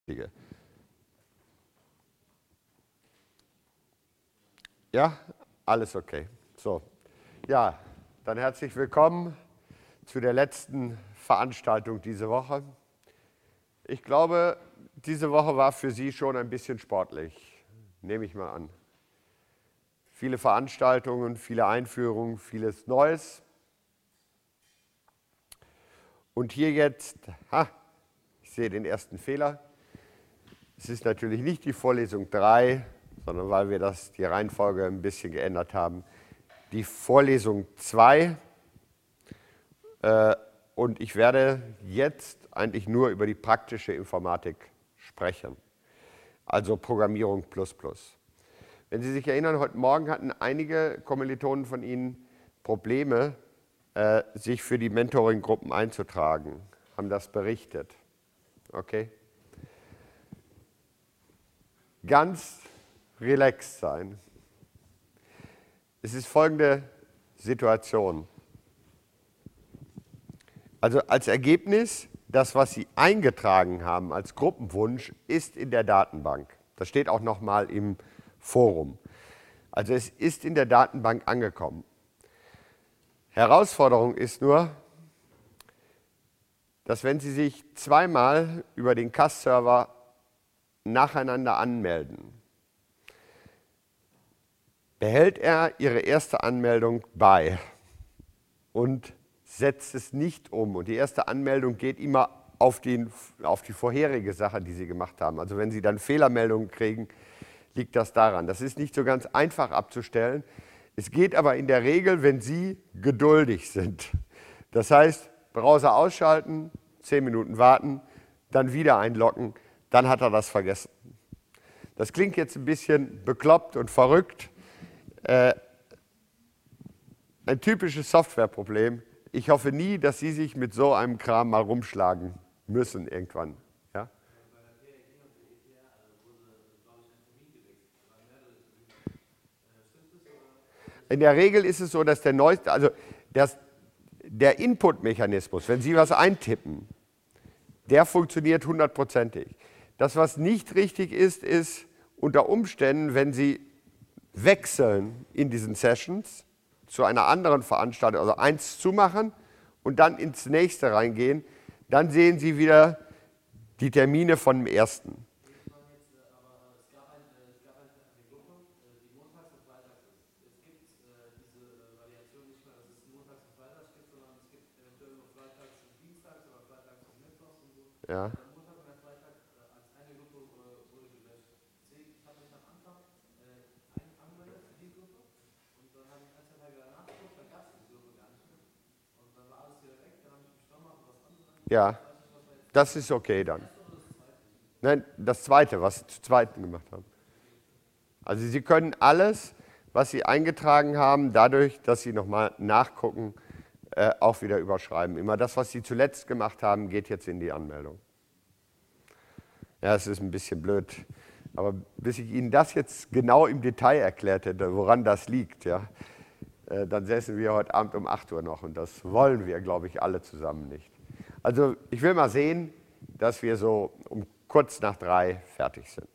Ja, alles okay. So, ja, dann herzlich willkommen zu der letzten Veranstaltung diese Woche. Ich glaube, diese Woche war für Sie schon ein bisschen sportlich, nehme ich mal an. Viele Veranstaltungen, viele Einführungen, vieles Neues. Und hier jetzt, ich sehe den ersten Fehler. Es ist natürlich nicht die Vorlesung 3, sondern weil wir die Reihenfolge ein bisschen geändert haben, die Vorlesung 2. Und ich werde jetzt eigentlich nur über die praktische Informatik sprechen, also Programmierung++. Wenn Sie sich erinnern, heute Morgen hatten einige Kommilitonen von Ihnen Probleme, sich für die Mentoring-Gruppen einzutragen, haben das berichtet. Okay? Ganz relaxed sein. Es ist folgende Situation. Also als Ergebnis, das, was Sie eingetragen haben als Gruppenwunsch, ist in der Datenbank. Das steht auch nochmal im Forum. Also es ist in der Datenbank angekommen. Herausforderung ist nur, dass wenn Sie sich zweimal über den CAS-Server nacheinander anmelden, behält er Ihre erste Anmeldung bei und setzt es nicht um. Und die erste Anmeldung geht immer auf die vorherige Sache, die Sie gemacht haben. Also wenn Sie dann Fehlermeldungen kriegen, liegt das daran. Das ist nicht so ganz einfach abzustellen. Es geht aber in der Regel, wenn Sie geduldig sind. Das heißt, Browser ausschalten, 10 Minuten warten, dann wieder einloggen, dann hat er das vergessen. Das klingt jetzt ein bisschen bekloppt und verrückt. Ein typisches Softwareproblem. Ich hoffe nie, dass Sie sich mit so einem Kram mal rumschlagen müssen irgendwann. Ja? In der Regel ist es so, dass der Input-Mechanismus, wenn Sie was eintippen, der funktioniert 100%ig. Das, was nicht richtig ist, ist unter Umständen, wenn Sie wechseln in diesen Sessions zu einer anderen Veranstaltung, also eins zumachen und dann ins nächste reingehen, dann sehen Sie wieder die Termine von dem ersten. Ja. Ja, das ist okay dann. Nein, das zweite, was Sie zu zweiten gemacht haben. Also Sie können alles, was Sie eingetragen haben, dadurch, dass Sie nochmal nachgucken, auch wieder überschreiben. Immer das, was Sie zuletzt gemacht haben, geht jetzt in die Anmeldung. Ja, es ist ein bisschen blöd. Aber bis ich Ihnen das jetzt genau im Detail erklärt hätte, woran das liegt, ja, dann säßen wir heute Abend um 8 Uhr noch. Und das wollen wir, glaube ich, alle zusammen nicht. Also ich will mal sehen, dass wir so um kurz nach 3 fertig sind.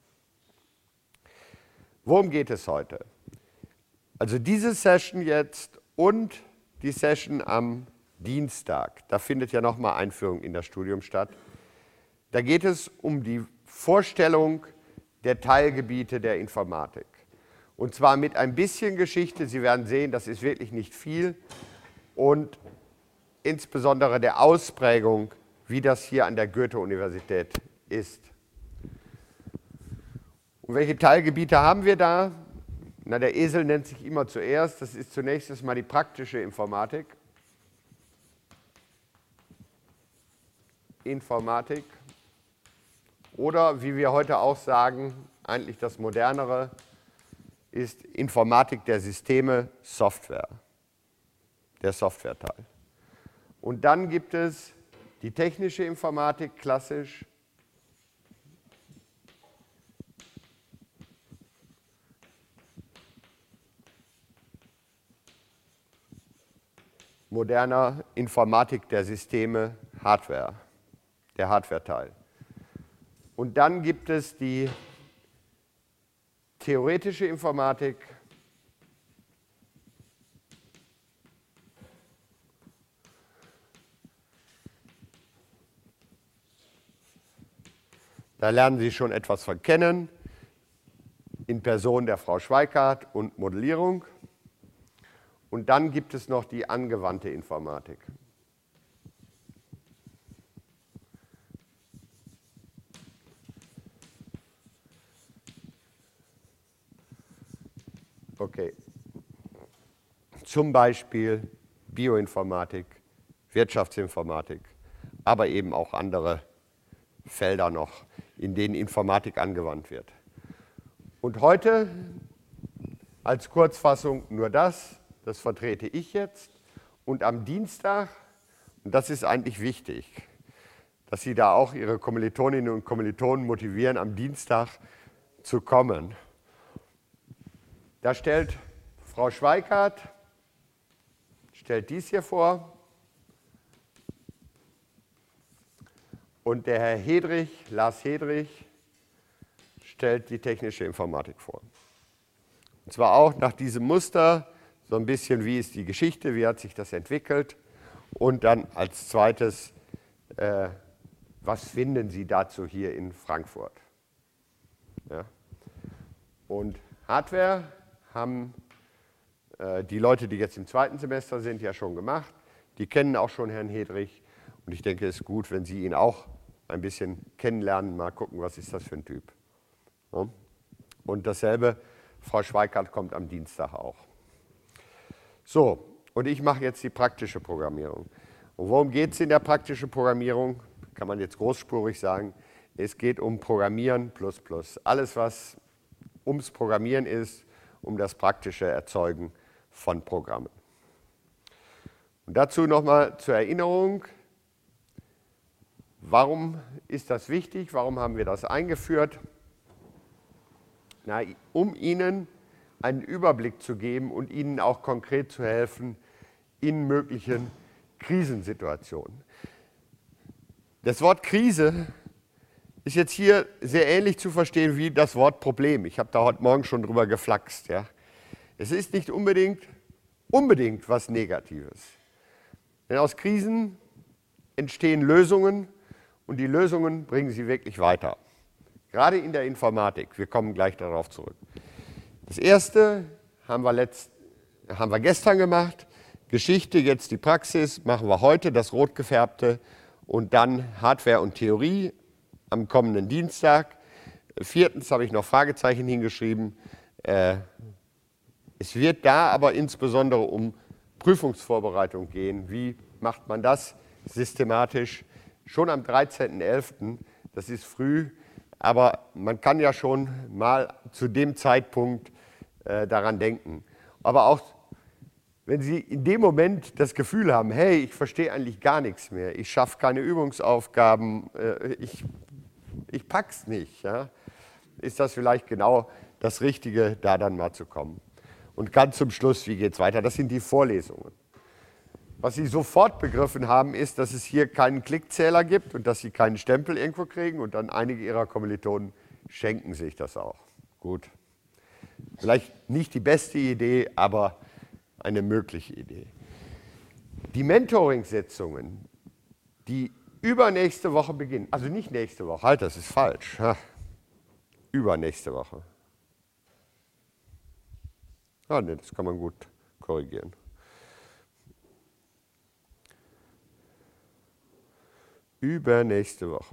Worum geht es heute? Also diese Session jetzt und die Session am Dienstag, da findet ja nochmal Einführung in das Studium statt. Da geht es um die Vorstellung der Teilgebiete der Informatik. Und zwar mit ein bisschen Geschichte. Sie werden sehen, das ist wirklich nicht viel. Und insbesondere der Ausprägung, wie das hier an der Goethe-Universität ist. Und welche Teilgebiete haben wir da? Na, der Esel nennt sich immer zuerst. Das ist zunächst mal die praktische Informatik. Oder wie wir heute auch sagen, eigentlich das Modernere, ist Informatik der Systeme, Software. Der Softwareteil. Und dann gibt es die technische Informatik, klassisch. Moderner Informatik der Systeme, Hardware, der Hardware-Teil. Und dann gibt es die theoretische Informatik. Da lernen Sie schon etwas von kennen, in Person der Frau Schweikart und Modellierung. Und dann gibt es noch die angewandte Informatik. Okay. Zum Beispiel Bioinformatik, Wirtschaftsinformatik, aber eben auch andere Felder noch, in denen Informatik angewandt wird. Und heute als Kurzfassung nur das vertrete ich jetzt. Und am Dienstag, und das ist eigentlich wichtig, dass Sie da auch Ihre Kommilitoninnen und Kommilitonen motivieren, am Dienstag zu kommen. Da stellt Frau Schweikart, stellt dies hier vor und der Herr Hedrich, Lars Hedrich, stellt die technische Informatik vor. Und zwar auch nach diesem Muster, so ein bisschen, wie ist die Geschichte, wie hat sich das entwickelt und dann als zweites, was finden Sie dazu hier in Frankfurt? Ja. Und Hardware haben die Leute, die jetzt im zweiten Semester sind, ja schon gemacht. Die kennen auch schon Herrn Hedrich. Und ich denke, es ist gut, wenn Sie ihn auch ein bisschen kennenlernen, mal gucken, was ist das für ein Typ. Ja. Und dasselbe, Frau Schweikart kommt am Dienstag auch. So, und ich mache jetzt die praktische Programmierung. Und worum geht es in der praktischen Programmierung? Kann man jetzt großspurig sagen. Es geht um Programmieren plus plus. Alles, was ums Programmieren ist, um das praktische Erzeugen von Programmen. Und dazu nochmal zur Erinnerung, warum ist das wichtig? Warum haben wir das eingeführt? Na, um Ihnen einen Überblick zu geben und Ihnen auch konkret zu helfen in möglichen Krisensituationen. Das Wort Krise ist jetzt hier sehr ähnlich zu verstehen wie das Wort Problem. Ich habe da heute Morgen schon drüber geflaxt. Ja. Es ist nicht unbedingt was Negatives. Denn aus Krisen entstehen Lösungen und die Lösungen bringen Sie wirklich weiter. Gerade in der Informatik. Wir kommen gleich darauf zurück. Das erste haben wir gestern gemacht. Geschichte, jetzt die Praxis, machen wir heute, das rot gefärbte und dann Hardware und Theorie am kommenden Dienstag. Viertens habe ich noch Fragezeichen hingeschrieben. Es wird da aber insbesondere um Prüfungsvorbereitung gehen. Wie macht man das systematisch? Schon am 13.11., das ist früh, aber man kann ja schon mal zu dem Zeitpunkt daran denken. Aber auch wenn Sie in dem Moment das Gefühl haben, hey, ich verstehe eigentlich gar nichts mehr, ich schaffe keine Übungsaufgaben, ich pack's nicht, ja, ist das vielleicht genau das Richtige, da dann mal zu kommen. Und ganz zum Schluss, wie geht es weiter? Das sind die Vorlesungen. Was Sie sofort begriffen haben, ist, dass es hier keinen Klickzähler gibt und dass Sie keinen Stempel irgendwo kriegen und dann einige Ihrer Kommilitonen schenken sich das auch. Gut. Vielleicht nicht die beste Idee, aber eine mögliche Idee. Die Mentoring-Sitzungen, die übernächste Woche beginnen, also nicht nächste Woche, halt, das ist falsch, übernächste Woche. Ah, ne, das kann man gut korrigieren. Übernächste Woche.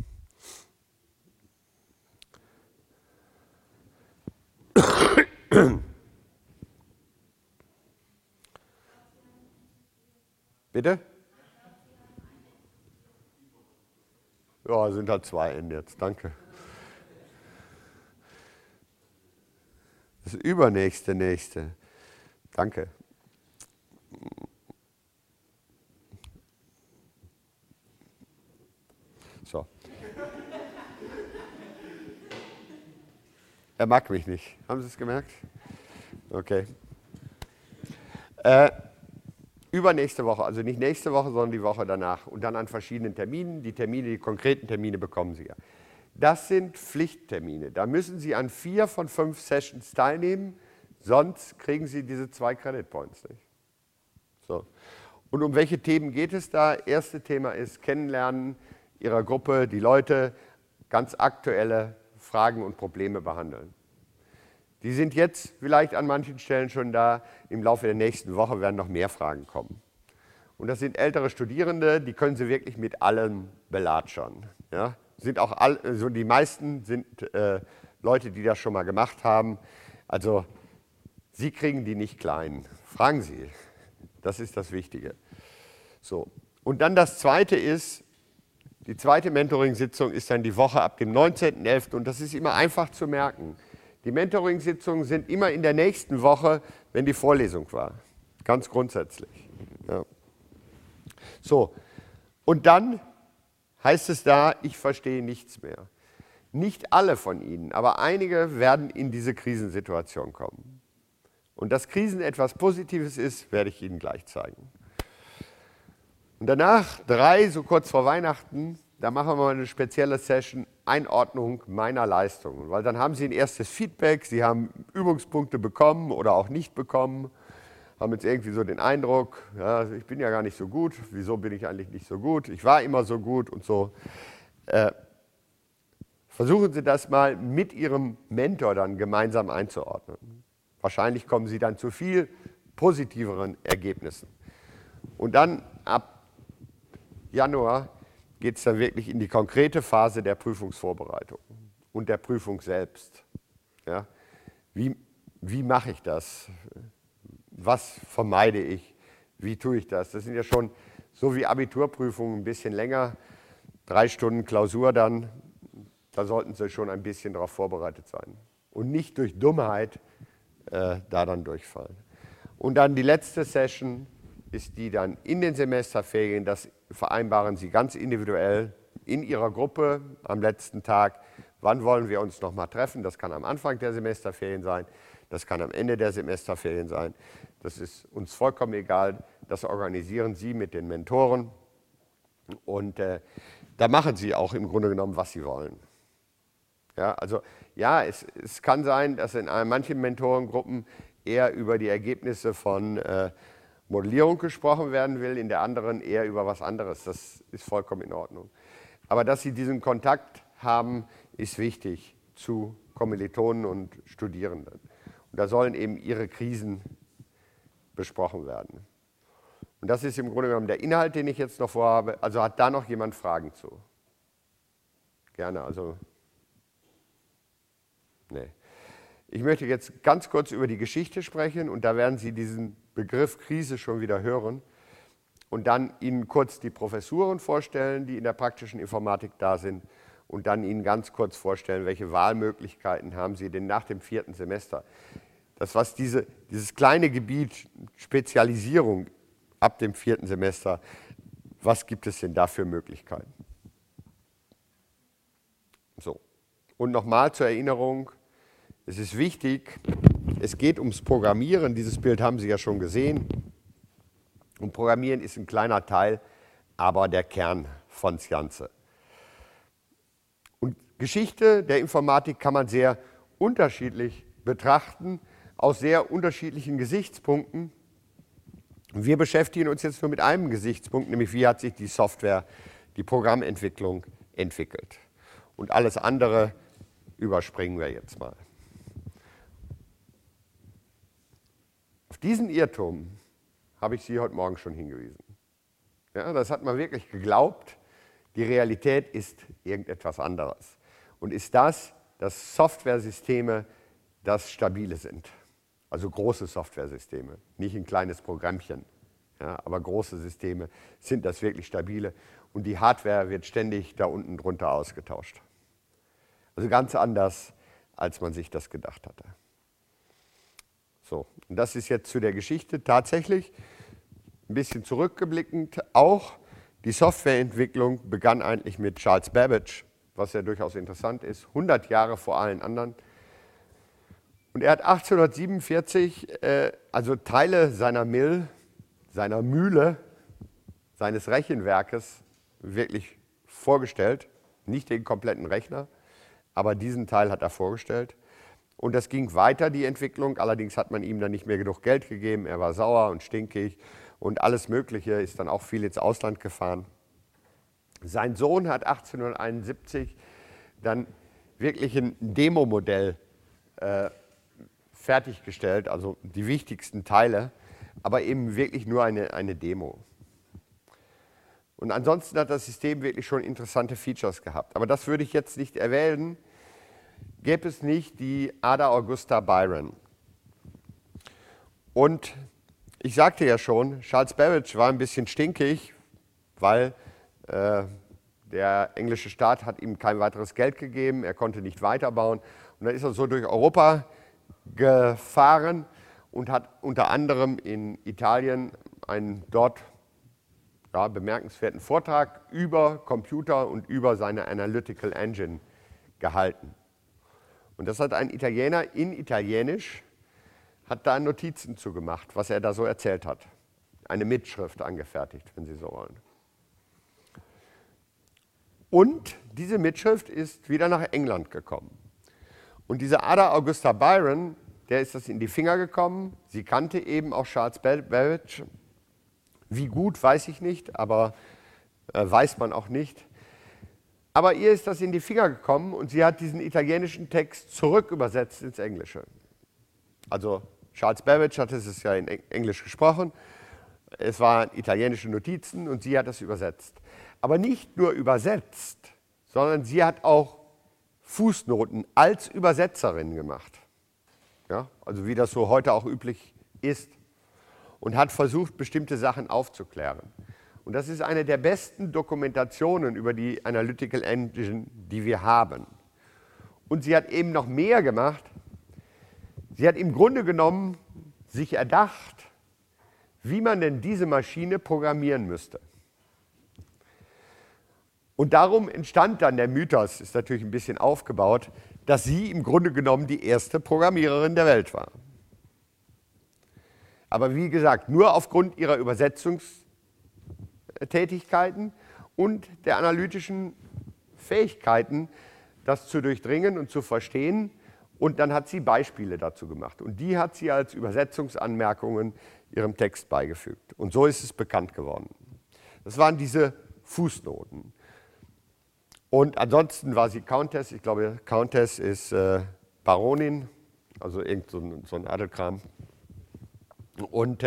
Bitte? Ja, sind halt 2 Ende jetzt, danke. Das nächste. Danke. So. Er mag mich nicht. Haben Sie es gemerkt? Okay. Übernächste Woche, also nicht nächste Woche, sondern die Woche danach. Und dann an verschiedenen Terminen. Die konkreten Termine bekommen Sie ja. Das sind Pflichttermine. Da müssen Sie an 4 von 5 Sessions teilnehmen, sonst kriegen Sie diese 2 Credit Points nicht. So. Und um welche Themen geht es da? Erste Thema ist Kennenlernen Ihrer Gruppe, die Leute, ganz aktuelle Fragen und Probleme behandeln. Die sind jetzt vielleicht an manchen Stellen schon da. Im Laufe der nächsten Woche werden noch mehr Fragen kommen. Und das sind ältere Studierende, die können Sie wirklich mit allem belatschern. Ja? Sind auch also die meisten sind Leute, die das schon mal gemacht haben. Also Sie kriegen die nicht klein. Fragen Sie. Das ist das Wichtige. So. Und dann das Zweite ist, die zweite Mentoring-Sitzung ist dann die Woche ab dem 19.11. Und das ist immer einfach zu merken. Die Mentoring-Sitzungen sind immer in der nächsten Woche, wenn die Vorlesung war. Ganz grundsätzlich. Ja. So. Und dann heißt es da, ich verstehe nichts mehr. Nicht alle von Ihnen, aber einige werden in diese Krisensituation kommen. Und dass Krisen etwas Positives ist, werde ich Ihnen gleich zeigen. Und danach, 3, so kurz vor Weihnachten, da machen wir mal eine spezielle Session, Einordnung meiner Leistungen. Weil dann haben Sie ein erstes Feedback, Sie haben Übungspunkte bekommen oder auch nicht bekommen, haben jetzt irgendwie so den Eindruck, ja, ich bin ja gar nicht so gut, wieso bin ich eigentlich nicht so gut, ich war immer so gut und so. Versuchen Sie das mal mit Ihrem Mentor dann gemeinsam einzuordnen. Wahrscheinlich kommen Sie dann zu viel positiveren Ergebnissen. Und dann ab Januar geht es dann wirklich in die konkrete Phase der Prüfungsvorbereitung und der Prüfung selbst. Ja? Wie mache ich das? Was vermeide ich? Wie tue ich das? Das sind ja schon so wie Abiturprüfungen ein bisschen länger, 3 Stunden Klausur dann, da sollten Sie schon ein bisschen darauf vorbereitet sein. Und nicht durch Dummheit da dann durchfallen. Und dann die letzte Session ist die dann in den Semesterferien, das vereinbaren Sie ganz individuell in Ihrer Gruppe am letzten Tag. Wann wollen wir uns nochmal treffen? Das kann am Anfang der Semesterferien sein, das kann am Ende der Semesterferien sein. Das ist uns vollkommen egal. Das organisieren Sie mit den Mentoren und da machen Sie auch im Grunde genommen, was Sie wollen. Ja, also ja, es kann sein, dass in manchen Mentorengruppen eher über die Ergebnisse von Modellierung gesprochen werden will, in der anderen eher über was anderes. Das ist vollkommen in Ordnung. Aber dass Sie diesen Kontakt haben, ist wichtig zu Kommilitonen und Studierenden. Und da sollen eben ihre Krisen besprochen werden. Und das ist im Grunde genommen der Inhalt, den ich jetzt noch vorhabe. Also hat da noch jemand Fragen zu? Gerne, also nee. Ich möchte jetzt ganz kurz über die Geschichte sprechen und da werden Sie diesen Begriff Krise schon wieder hören und dann Ihnen kurz die Professuren vorstellen, die in der praktischen Informatik da sind und dann Ihnen ganz kurz vorstellen, welche Wahlmöglichkeiten haben Sie denn nach dem 4. Semester. Das, was dieses kleine Gebiet Spezialisierung ab dem 4. Semester, was gibt es denn da für Möglichkeiten? So. Und nochmal zur Erinnerung, es ist wichtig, es geht ums Programmieren, dieses Bild haben Sie ja schon gesehen. Und Programmieren ist ein kleiner Teil, aber der Kern von das Ganze. Und Geschichte der Informatik kann man sehr unterschiedlich betrachten, aus sehr unterschiedlichen Gesichtspunkten. Wir beschäftigen uns jetzt nur mit einem Gesichtspunkt, nämlich wie hat sich die Software, die Programmentwicklung entwickelt. Und alles andere überspringen wir jetzt mal. Auf diesen Irrtum habe ich Sie heute Morgen schon hingewiesen. Ja, das hat man wirklich geglaubt. Die Realität ist irgendetwas anderes. Und ist das, dass Softwaresysteme das stabile sind. Also große Softwaresysteme, nicht ein kleines Programmchen. Ja, aber große Systeme sind das wirklich stabile. Und die Hardware wird ständig da unten drunter ausgetauscht. Also ganz anders, als man sich das gedacht hatte. So, und das ist jetzt zu der Geschichte tatsächlich ein bisschen zurückgeblickend. Auch die Softwareentwicklung begann eigentlich mit Charles Babbage, was ja durchaus interessant ist, 100 Jahre vor allen anderen. Und er hat 1847 also Teile seiner Mühle, seines Rechenwerkes wirklich vorgestellt, nicht den kompletten Rechner. aber diesen Teil hat er vorgestellt. Und das ging weiter, die Entwicklung. Allerdings hat man ihm dann nicht mehr genug Geld gegeben. Er war sauer und stinkig und alles Mögliche, ist dann auch viel ins Ausland gefahren. Sein Sohn hat 1871 dann wirklich ein Demo-Modell fertiggestellt, also die wichtigsten Teile, aber eben wirklich nur eine Demo. Und ansonsten hat das System wirklich schon interessante Features gehabt. Aber das würde ich jetzt nicht erwähnen, gäbe es nicht die Ada Augusta Byron. Und ich sagte ja schon, Charles Babbage war ein bisschen stinkig, weil der englische Staat hat ihm kein weiteres Geld gegeben, er konnte nicht weiterbauen. Und dann ist er so durch Europa gefahren und hat unter anderem in Italien einen dort bemerkenswerten Vortrag über Computer und über seine Analytical Engine gehalten. Und das hat ein Italiener in Italienisch, hat da Notizen zugemacht, was er da so erzählt hat. Eine Mitschrift angefertigt, wenn Sie so wollen. Und diese Mitschrift ist wieder nach England gekommen. Und diese Ada Augusta Byron, der ist das in die Finger gekommen. Sie kannte eben auch Charles Babbage. Wie gut, weiß ich nicht, aber weiß man auch nicht. Aber ihr ist das in die Finger gekommen und sie hat diesen italienischen Text zurückübersetzt ins Englische. Also Charles Babbage hatte es ja in Englisch gesprochen. Es waren italienische Notizen und sie hat es übersetzt. Aber nicht nur übersetzt, sondern sie hat auch Fußnoten als Übersetzerin gemacht. Ja, also wie das so heute auch üblich ist. Und hat versucht, bestimmte Sachen aufzuklären. Und das ist eine der besten Dokumentationen über die Analytical Engine, die wir haben. Und sie hat eben noch mehr gemacht. Sie hat im Grunde genommen sich erdacht, wie man denn diese Maschine programmieren müsste. Und darum entstand dann der Mythos, ist natürlich ein bisschen aufgebaut, dass sie im Grunde genommen die erste Programmiererin der Welt war. Aber wie gesagt, nur aufgrund ihrer Übersetzungstätigkeiten und der analytischen Fähigkeiten, das zu durchdringen und zu verstehen. Und dann hat sie Beispiele dazu gemacht. Und die hat sie als Übersetzungsanmerkungen ihrem Text beigefügt. Und so ist es bekannt geworden. Das waren diese Fußnoten. Und ansonsten war sie Countess. Ich glaube, Countess ist Baronin, also irgend so ein Adelkram. Und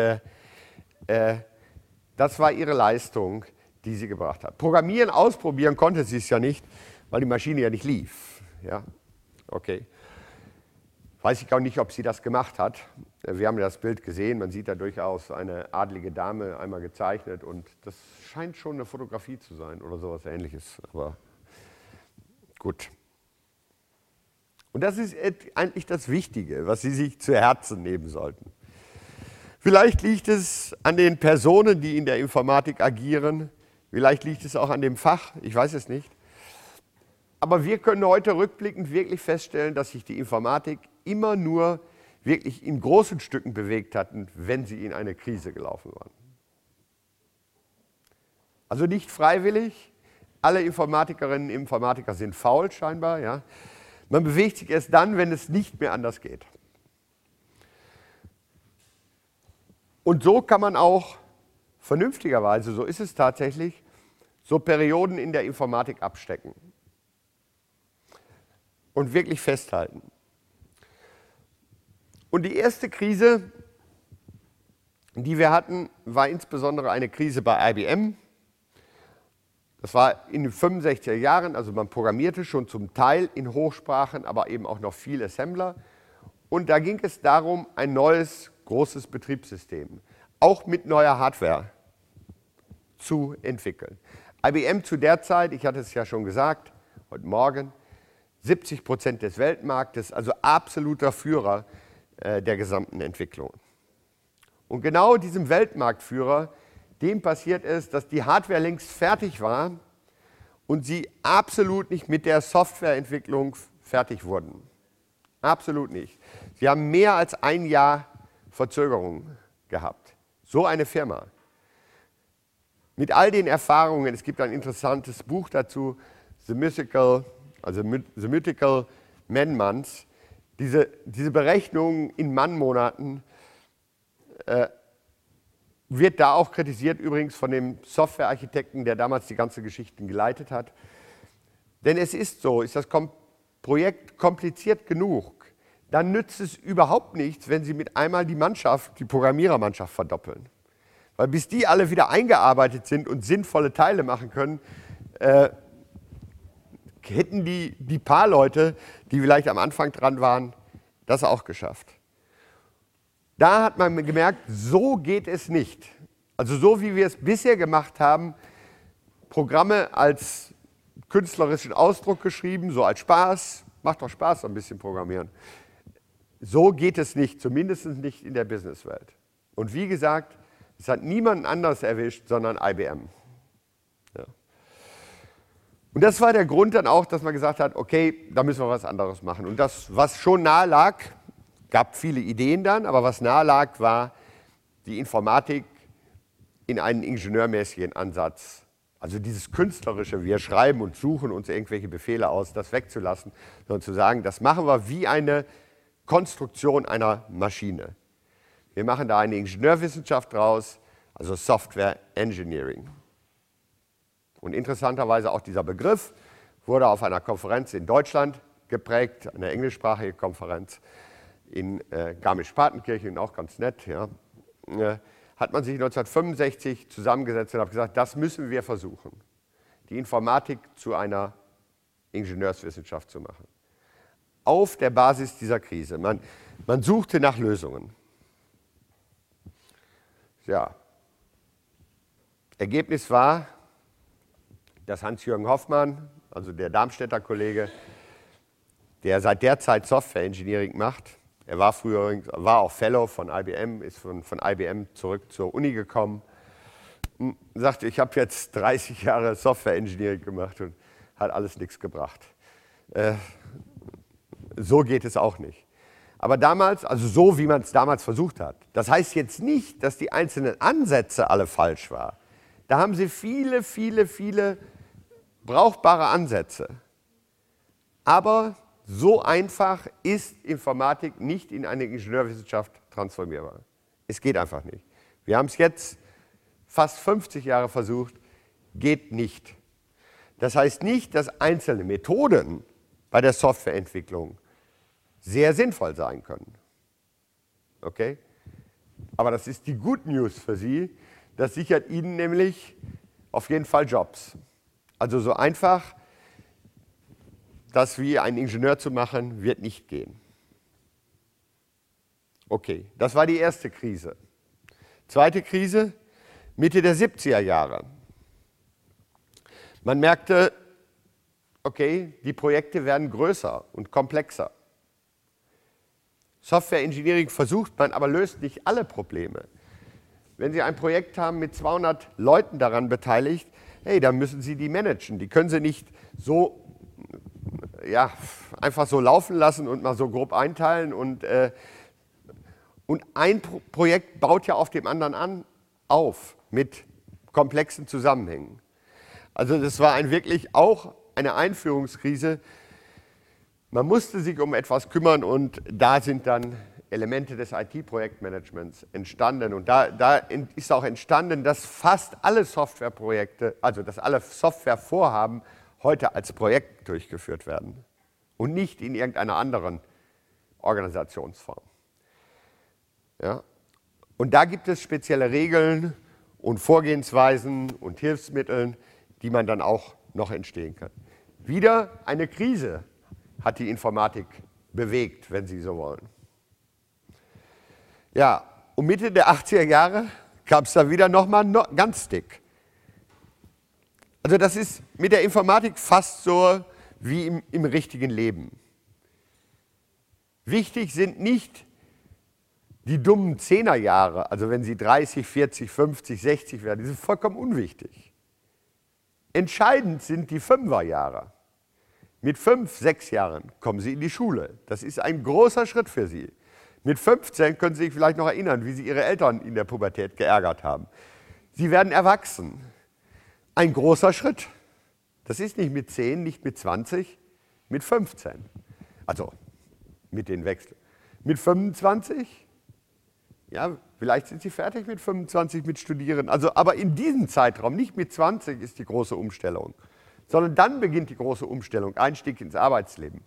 das war ihre Leistung, die sie gebracht hat. Programmieren, ausprobieren konnte sie es ja nicht, weil die Maschine ja nicht lief. Ja? Okay. Weiß ich auch nicht, ob sie das gemacht hat. Wir haben ja das Bild gesehen, man sieht da durchaus eine adlige Dame einmal gezeichnet und das scheint schon eine Fotografie zu sein oder sowas Ähnliches. Aber gut. Und das ist eigentlich das Wichtige, was Sie sich zu Herzen nehmen sollten. Vielleicht liegt es an den Personen, die in der Informatik agieren. Vielleicht liegt es auch an dem Fach, ich weiß es nicht. Aber wir können heute rückblickend wirklich feststellen, dass sich die Informatik immer nur wirklich in großen Stücken bewegt hat, wenn sie in eine Krise gelaufen waren. Also nicht freiwillig. Alle Informatikerinnen und Informatiker sind faul scheinbar. Ja. Man bewegt sich erst dann, wenn es nicht mehr anders geht. Und so kann man auch vernünftigerweise, so ist es tatsächlich, so Perioden in der Informatik abstecken und wirklich festhalten. Und die erste Krise, die wir hatten, war insbesondere eine Krise bei IBM. Das war in den 65er Jahren, also man programmierte schon zum Teil in Hochsprachen, aber eben auch noch viel Assembler. Und da ging es darum, ein neues, großes Betriebssystem, auch mit neuer Hardware, zu entwickeln. IBM zu der Zeit, ich hatte es ja schon gesagt, heute Morgen, 70% des Weltmarktes, also absoluter Führer der gesamten Entwicklung. Und genau diesem Weltmarktführer, dem passiert es, dass die Hardware längst fertig war und sie absolut nicht mit der Softwareentwicklung fertig wurden. Absolut nicht. Sie haben mehr als ein Jahr Verzögerung gehabt. So eine Firma. Mit all den Erfahrungen, es gibt ein interessantes Buch dazu, The Mythical also The Mythical Man Months, diese Berechnung in Mannmonaten wird da auch kritisiert, übrigens von dem Softwarearchitekten, der damals die ganze Geschichten geleitet hat. Denn es ist so, ist das Projekt kompliziert genug, dann nützt es überhaupt nichts, wenn Sie mit einmal die Mannschaft, die Programmierermannschaft verdoppeln. Weil bis die alle wieder eingearbeitet sind und sinnvolle Teile machen können, hätten die paar Leute, die vielleicht am Anfang dran waren, das auch geschafft. Da hat man gemerkt, so geht es nicht. Also so wie wir es bisher gemacht haben, Programme als künstlerischen Ausdruck geschrieben, so als Spaß, macht doch Spaß, so ein bisschen programmieren. So geht es nicht, zumindest nicht in der Businesswelt. Und wie gesagt, es hat niemanden anders erwischt, sondern IBM. Ja. Und das war der Grund dann auch, dass man gesagt hat, okay, da müssen wir was anderes machen. Und das, was schon nahe lag, gab viele Ideen dann, aber was nahe lag, war die Informatik in einen ingenieurmäßigen Ansatz. Also dieses künstlerische, wir schreiben und suchen uns irgendwelche Befehle aus, das wegzulassen, sondern zu sagen, das machen wir wie eine Konstruktion einer Maschine. Wir machen da eine Ingenieurwissenschaft draus, also Software Engineering. Und interessanterweise auch dieser Begriff wurde auf einer Konferenz in Deutschland geprägt, eine englischsprachige Konferenz in Garmisch-Partenkirchen, auch ganz nett, ja, hat man sich 1965 zusammengesetzt und hat gesagt, das müssen wir versuchen, die Informatik zu einer Ingenieurswissenschaft zu machen. Auf der Basis dieser Krise. Man suchte nach Lösungen. Ja. Ergebnis war, dass Hans-Jürgen Hoffmann, also der Darmstädter Kollege, der seit der Zeit Software Engineering macht, er war auch Fellow von IBM, ist von IBM zurück zur Uni gekommen, sagte, ich habe jetzt 30 Jahre Software Engineering gemacht und hat alles nichts gebracht. So geht es auch nicht. Aber damals, also so wie man es damals versucht hat, das heißt jetzt nicht, dass die einzelnen Ansätze alle falsch waren. Da haben sie viele, viele, viele brauchbare Ansätze. Aber so einfach ist Informatik nicht in eine Ingenieurwissenschaft transformierbar. Es geht einfach nicht. Wir haben es jetzt fast 50 Jahre versucht, geht nicht. Das heißt nicht, dass einzelne Methoden bei der Softwareentwicklung sehr sinnvoll sein können. Okay? Aber das ist die Good News für Sie. Das sichert Ihnen nämlich auf jeden Fall Jobs. Also so einfach, das wie ein Ingenieur zu machen, wird nicht gehen. Okay, das war die erste Krise. Zweite Krise, Mitte der 70er Jahre. Man merkte, okay, die Projekte werden größer und komplexer. Software Engineering versucht man, aber löst nicht alle Probleme. Wenn Sie ein Projekt haben mit 200 Leuten daran beteiligt, hey, dann müssen Sie die managen. Die können Sie nicht so einfach so laufen lassen und mal so grob einteilen. Und ein Projekt baut ja auf dem anderen auf mit komplexen Zusammenhängen. Also das war wirklich auch eine Einführungskrise. Man musste sich um etwas kümmern und da sind dann Elemente des IT-Projektmanagements entstanden. Und da ist auch entstanden, dass fast alle Softwareprojekte, also dass alle Softwarevorhaben heute als Projekt durchgeführt werden und nicht in irgendeiner anderen Organisationsform. Ja? Und da gibt es spezielle Regeln und Vorgehensweisen und Hilfsmittel, die man dann auch noch entstehen kann. Wieder eine Krise hat die Informatik bewegt, wenn Sie so wollen. Ja, und Mitte der 80er Jahre kam es da wieder nochmal ganz dick. Also das ist mit der Informatik fast so wie im richtigen Leben. Wichtig sind nicht die dummen 10er-Jahre, also wenn Sie 30, 40, 50, 60 werden, die sind vollkommen unwichtig. Entscheidend sind die 5er-Jahre. Mit 5, 6 Jahren kommen Sie in die Schule. Das ist ein großer Schritt für Sie. Mit 15 können Sie sich vielleicht noch erinnern, wie Sie Ihre Eltern in der Pubertät geärgert haben. Sie werden erwachsen. Ein großer Schritt. Das ist nicht mit 10, nicht mit 20, mit 15. Also mit den Wechseln. Mit 25? Ja, vielleicht sind Sie fertig mit 25 mit Studieren. Also, aber in diesem Zeitraum, nicht mit 20 ist die große Umstellung, sondern dann beginnt die große Umstellung, Einstieg ins Arbeitsleben.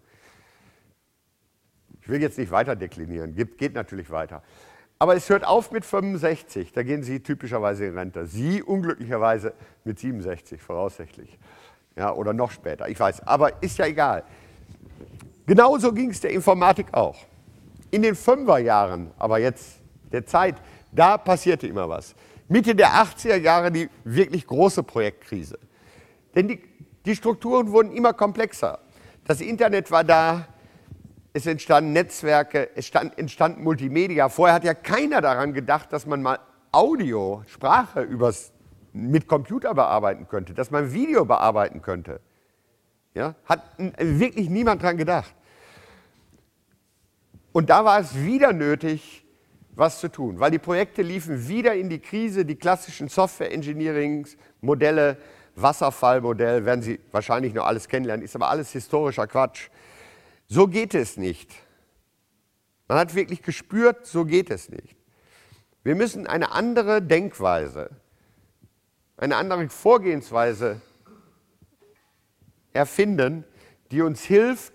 Ich will jetzt nicht weiter deklinieren, geht natürlich weiter. Aber es hört auf mit 65, da gehen Sie typischerweise in Rente. Sie unglücklicherweise mit 67 voraussichtlich. Ja, oder noch später, ich weiß, aber ist ja egal. Genauso ging es der Informatik auch. In den 5er Jahren, aber jetzt der Zeit, da passierte immer was. Mitte der 80er Jahre die wirklich große Projektkrise. Denn die Strukturen wurden immer komplexer. Das Internet war da, es entstanden Netzwerke, es entstand Multimedia. Vorher hat ja keiner daran gedacht, dass man mal Audio, Sprache mit Computer bearbeiten könnte, dass man Video bearbeiten könnte. Ja? Hat wirklich niemand daran gedacht. Und da war es wieder nötig, was zu tun, weil die Projekte liefen wieder in die Krise, die klassischen Software-Engineering-Modelle, Wasserfallmodell, werden Sie wahrscheinlich noch alles kennenlernen, ist aber alles historischer Quatsch. So geht es nicht. Man hat wirklich gespürt, so geht es nicht. Wir müssen eine andere Denkweise, eine andere Vorgehensweise erfinden, die uns hilft,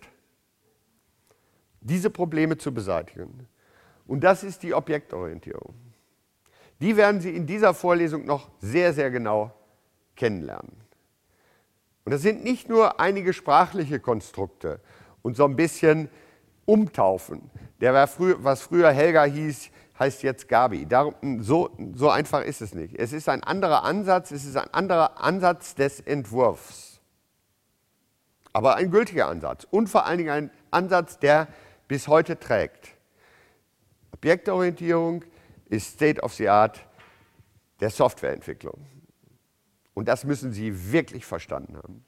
diese Probleme zu beseitigen. Und das ist die Objektorientierung. Die werden Sie in dieser Vorlesung noch sehr, sehr genau kennenlernen. Und das sind nicht nur einige sprachliche Konstrukte und so ein bisschen umtaufen. Was früher Helga hieß, heißt jetzt Gabi. So einfach ist es nicht. Es ist ein anderer Ansatz, es ist ein anderer Ansatz des Entwurfs. Aber ein gültiger Ansatz und vor allen Dingen ein Ansatz, der bis heute trägt. Objektorientierung ist State of the Art der Softwareentwicklung. Und das müssen Sie wirklich verstanden haben.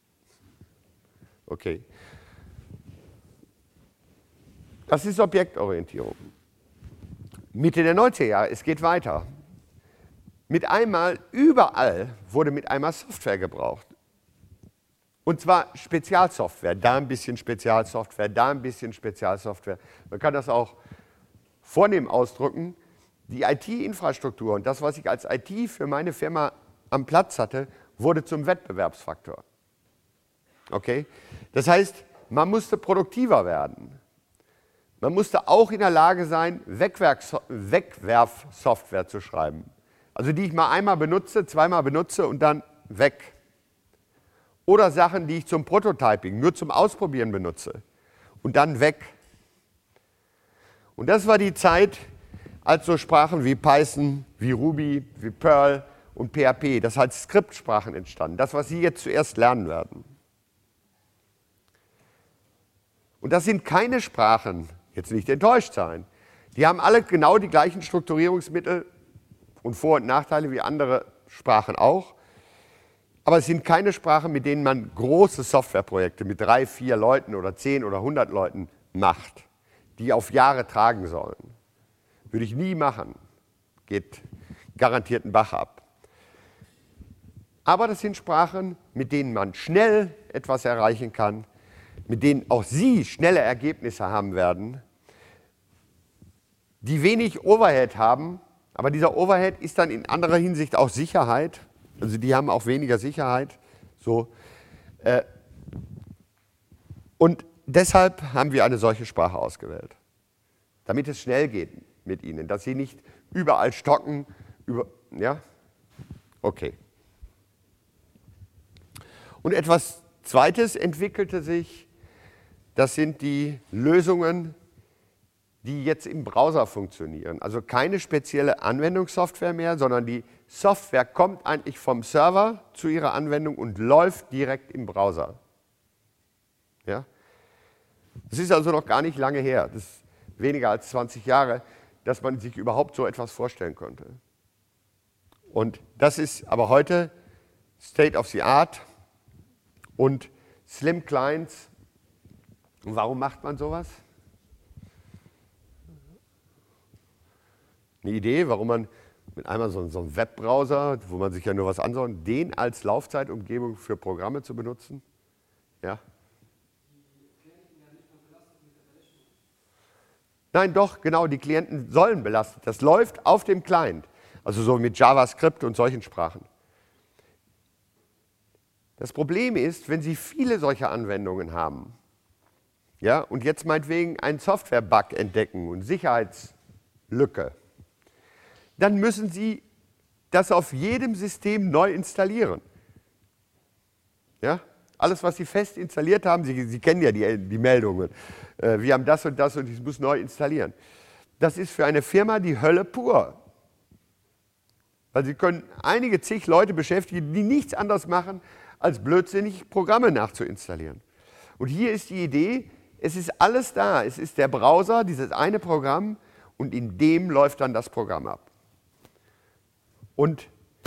Okay. Das ist Objektorientierung. Mitte der 90er Jahre, es geht weiter. Überall wurde mit einmal Software gebraucht. Und zwar Spezialsoftware, da ein bisschen Spezialsoftware, da ein bisschen Spezialsoftware. Man kann das auch vornehm ausdrücken. Die IT-Infrastruktur und das, was ich als IT für meine Firma am Platz hatte, wurde zum Wettbewerbsfaktor. Okay? Das heißt, man musste produktiver werden. Man musste auch in der Lage sein, Wegwerfsoftware zu schreiben. Also die ich mal einmal benutze, zweimal benutze und dann weg. Oder Sachen, die ich zum Prototyping, nur zum Ausprobieren benutze und dann weg. Und das war die Zeit, als so Sprachen wie Python, wie Ruby, wie Perl und PHP, das heißt Skriptsprachen entstanden. Das, was Sie jetzt zuerst lernen werden. Und das sind keine Sprachen, jetzt nicht enttäuscht sein. Die haben alle genau die gleichen Strukturierungsmittel und Vor- und Nachteile wie andere Sprachen auch. Aber es sind keine Sprachen, mit denen man große Softwareprojekte mit 3, 4 Leuten oder 10 oder 100 Leuten macht, die auf Jahre tragen sollen. Würde ich nie machen. Geht garantiert einen Bach ab. Aber das sind Sprachen, mit denen man schnell etwas erreichen kann, mit denen auch Sie schnelle Ergebnisse haben werden, die wenig Overhead haben, aber dieser Overhead ist dann in anderer Hinsicht auch Sicherheit. Also die haben auch weniger Sicherheit. So. Und deshalb haben wir eine solche Sprache ausgewählt. Damit es schnell geht mit Ihnen, dass Sie nicht überall stocken. Ja? Okay. Und etwas Zweites entwickelte sich, das sind die Lösungen, die jetzt im Browser funktionieren. Also keine spezielle Anwendungssoftware mehr, sondern die Software kommt eigentlich vom Server zu Ihrer Anwendung und läuft direkt im Browser. Ja? Das ist also noch gar nicht lange her, das ist weniger als 20 Jahre, dass man sich überhaupt so etwas vorstellen konnte. Und das ist aber heute State of the Art und Slim Clients. Und warum macht man sowas? Eine Idee, warum man mit einmal so einem Webbrowser, wo man sich ja nur was anschaut, den als Laufzeitumgebung für Programme zu benutzen? Ja? Nein, doch, genau, die Klienten sollen belastet. Das läuft auf dem Client, also so mit JavaScript und solchen Sprachen. Das Problem ist, wenn Sie viele solcher Anwendungen haben, ja, und jetzt meinetwegen einen Software-Bug entdecken und Sicherheitslücke, dann müssen Sie das auf jedem System neu installieren. Ja? Alles, was Sie fest installiert haben, Sie kennen ja die Meldungen, wir haben das und ich muss neu installieren. Das ist für eine Firma die Hölle pur. Weil Sie können einige zig Leute beschäftigen, die nichts anderes machen, als blödsinnig Programme nachzuinstallieren. Und hier ist die Idee, es ist alles da. Es ist der Browser, dieses eine Programm, und in dem läuft dann das Programm ab. Und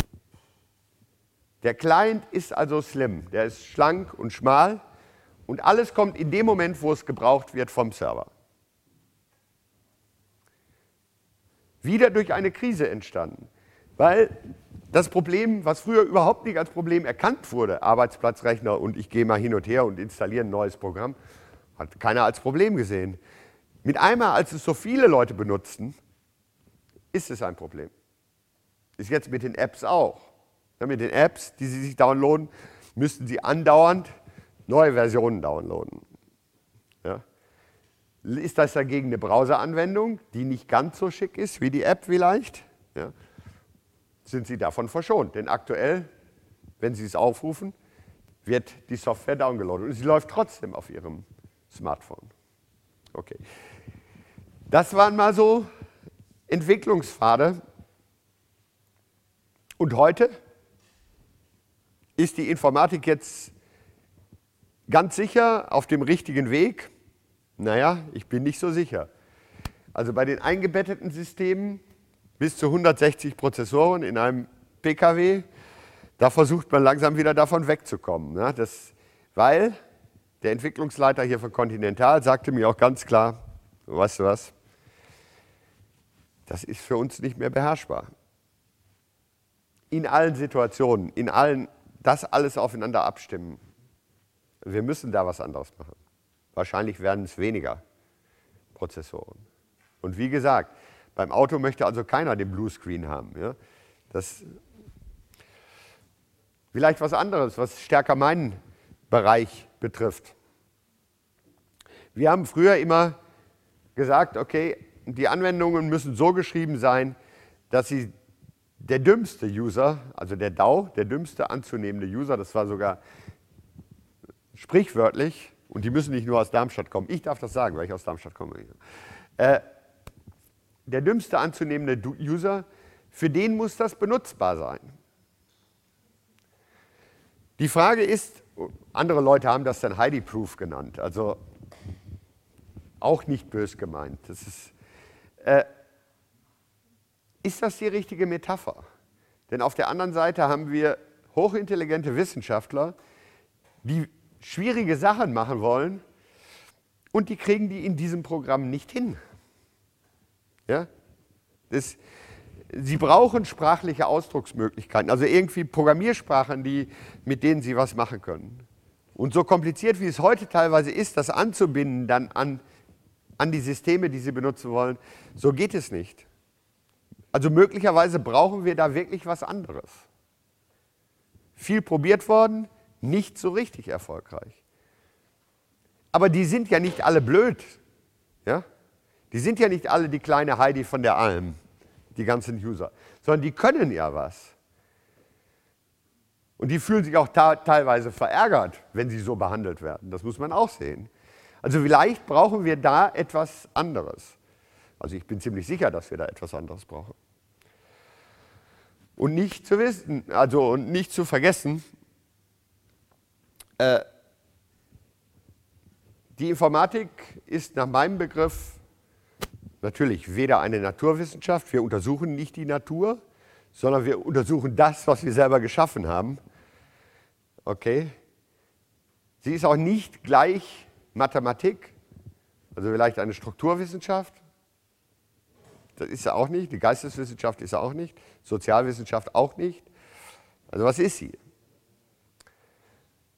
der Client ist also slim, der ist schlank und schmal und alles kommt in dem Moment, wo es gebraucht wird, vom Server. Wieder durch eine Krise entstanden, weil das Problem, was früher überhaupt nicht als Problem erkannt wurde, Arbeitsplatzrechner und ich gehe mal hin und her und installiere ein neues Programm, hat keiner als Problem gesehen. Mit einmal, als es so viele Leute benutzten, ist es ein Problem. Ist jetzt mit den Apps auch. Ja, mit den Apps, die Sie sich downloaden, müssten Sie andauernd neue Versionen downloaden. Ja. Ist das dagegen eine Browser-Anwendung, die nicht ganz so schick ist wie die App vielleicht? Ja. Sind Sie davon verschont. Denn aktuell, wenn Sie es aufrufen, wird die Software downgeloadet. Und sie läuft trotzdem auf Ihrem Smartphone. Okay. Das waren mal so Entwicklungspfade. Und heute ist die Informatik jetzt ganz sicher auf dem richtigen Weg? Naja, ich bin nicht so sicher. Also bei den eingebetteten Systemen bis zu 160 Prozessoren in einem PKW, da versucht man langsam wieder davon wegzukommen. Ne? Weil der Entwicklungsleiter hier von Continental sagte mir auch ganz klar, weißt du was, das ist für uns nicht mehr beherrschbar. In allen Situationen, das alles aufeinander abstimmen. Wir müssen da was anderes machen. Wahrscheinlich werden es weniger Prozessoren. Und wie gesagt, beim Auto möchte also keiner den Bluescreen haben. Ja? Das vielleicht was anderes, was stärker meinen Bereich betrifft. Wir haben früher immer gesagt, okay, die Anwendungen müssen so geschrieben sein, dass sie der dümmste User, also der DAO, der dümmste anzunehmende User, das war sogar sprichwörtlich, und die müssen nicht nur aus Darmstadt kommen, ich darf das sagen, weil ich aus Darmstadt komme. Der dümmste anzunehmende User, für den muss das benutzbar sein. Die Frage ist, andere Leute haben das dann Heidi-Proof genannt, also auch nicht bös gemeint. Das ist das die richtige Metapher? Denn auf der anderen Seite haben wir hochintelligente Wissenschaftler, die schwierige Sachen machen wollen und die kriegen die in diesem Programm nicht hin. Ja? Sie brauchen sprachliche Ausdrucksmöglichkeiten, also irgendwie Programmiersprachen, mit denen sie was machen können. Und so kompliziert, wie es heute teilweise ist, das anzubinden dann an die Systeme, die sie benutzen wollen, so geht es nicht. Also möglicherweise brauchen wir da wirklich was anderes. Viel probiert worden, nicht so richtig erfolgreich. Aber die sind ja nicht alle blöd. Ja? Die sind ja nicht alle die kleine Heidi von der Alm, die ganzen User, sondern die können ja was. Und die fühlen sich auch teilweise verärgert, wenn sie so behandelt werden. Das muss man auch sehen. Also vielleicht brauchen wir da etwas anderes. Also ich bin ziemlich sicher, dass wir da etwas anderes brauchen. Und nicht zu wissen, und nicht zu vergessen, die Informatik ist nach meinem Begriff natürlich weder eine Naturwissenschaft, wir untersuchen nicht die Natur, sondern wir untersuchen das, was wir selber geschaffen haben. Okay? Sie ist auch nicht gleich Mathematik, also vielleicht eine Strukturwissenschaft. Das ist sie auch nicht. Die Geisteswissenschaft ist sie auch nicht. Sozialwissenschaft auch nicht. Also was ist sie?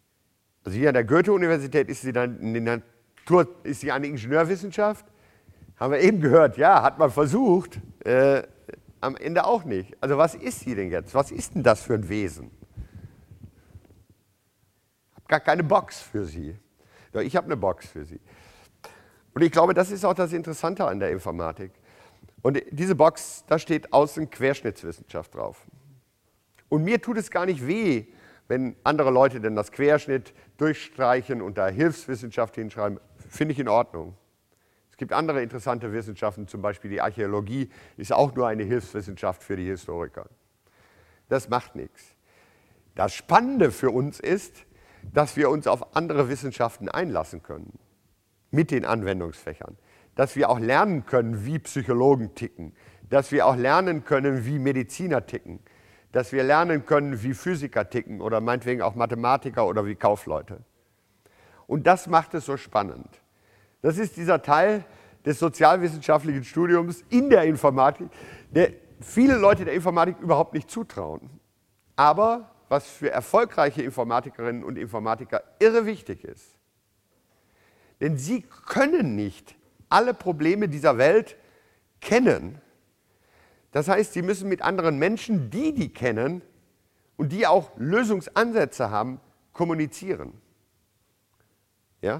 Also hier an der Goethe-Universität ist sie dann eine Ingenieurwissenschaft. Haben wir eben gehört, ja, hat man versucht, am Ende auch nicht. Also was ist sie denn jetzt? Was ist denn das für ein Wesen? Ich habe gar keine Box für sie. Doch ich habe eine Box für sie. Und ich glaube, das ist auch das Interessante an der Informatik. Und diese Box, da steht außen Querschnittswissenschaft drauf. Und mir tut es gar nicht weh, wenn andere Leute denn das Querschnitt durchstreichen und da Hilfswissenschaft hinschreiben. Finde ich in Ordnung. Es gibt andere interessante Wissenschaften, zum Beispiel die Archäologie ist auch nur eine Hilfswissenschaft für die Historiker. Das macht nichts. Das Spannende für uns ist, dass wir uns auf andere Wissenschaften einlassen können, mit den Anwendungsfächern. Dass wir auch lernen können, wie Psychologen ticken, dass wir auch lernen können, wie Mediziner ticken, dass wir lernen können, wie Physiker ticken oder meinetwegen auch Mathematiker oder wie Kaufleute. Und das macht es so spannend. Das ist dieser Teil des sozialwissenschaftlichen Studiums in der Informatik, der viele Leute der Informatik überhaupt nicht zutrauen. Aber was für erfolgreiche Informatikerinnen und Informatiker irre wichtig ist. Denn sie können nicht alle Probleme dieser Welt kennen. Das heißt, sie müssen mit anderen Menschen, die kennen und die auch Lösungsansätze haben, kommunizieren. Ja?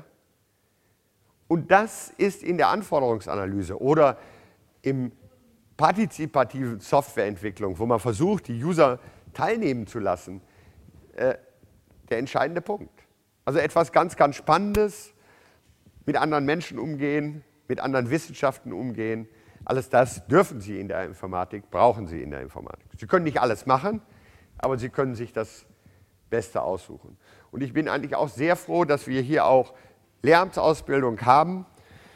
Und das ist in der Anforderungsanalyse oder im partizipativen Softwareentwicklung, wo man versucht, die User teilnehmen zu lassen, der entscheidende Punkt. Also etwas ganz, ganz Spannendes, mit anderen Menschen umgehen, mit anderen Wissenschaften umgehen. Alles das dürfen Sie in der Informatik, brauchen Sie in der Informatik. Sie können nicht alles machen, aber Sie können sich das Beste aussuchen. Und ich bin eigentlich auch sehr froh, dass wir hier auch Lehramtsausbildung haben,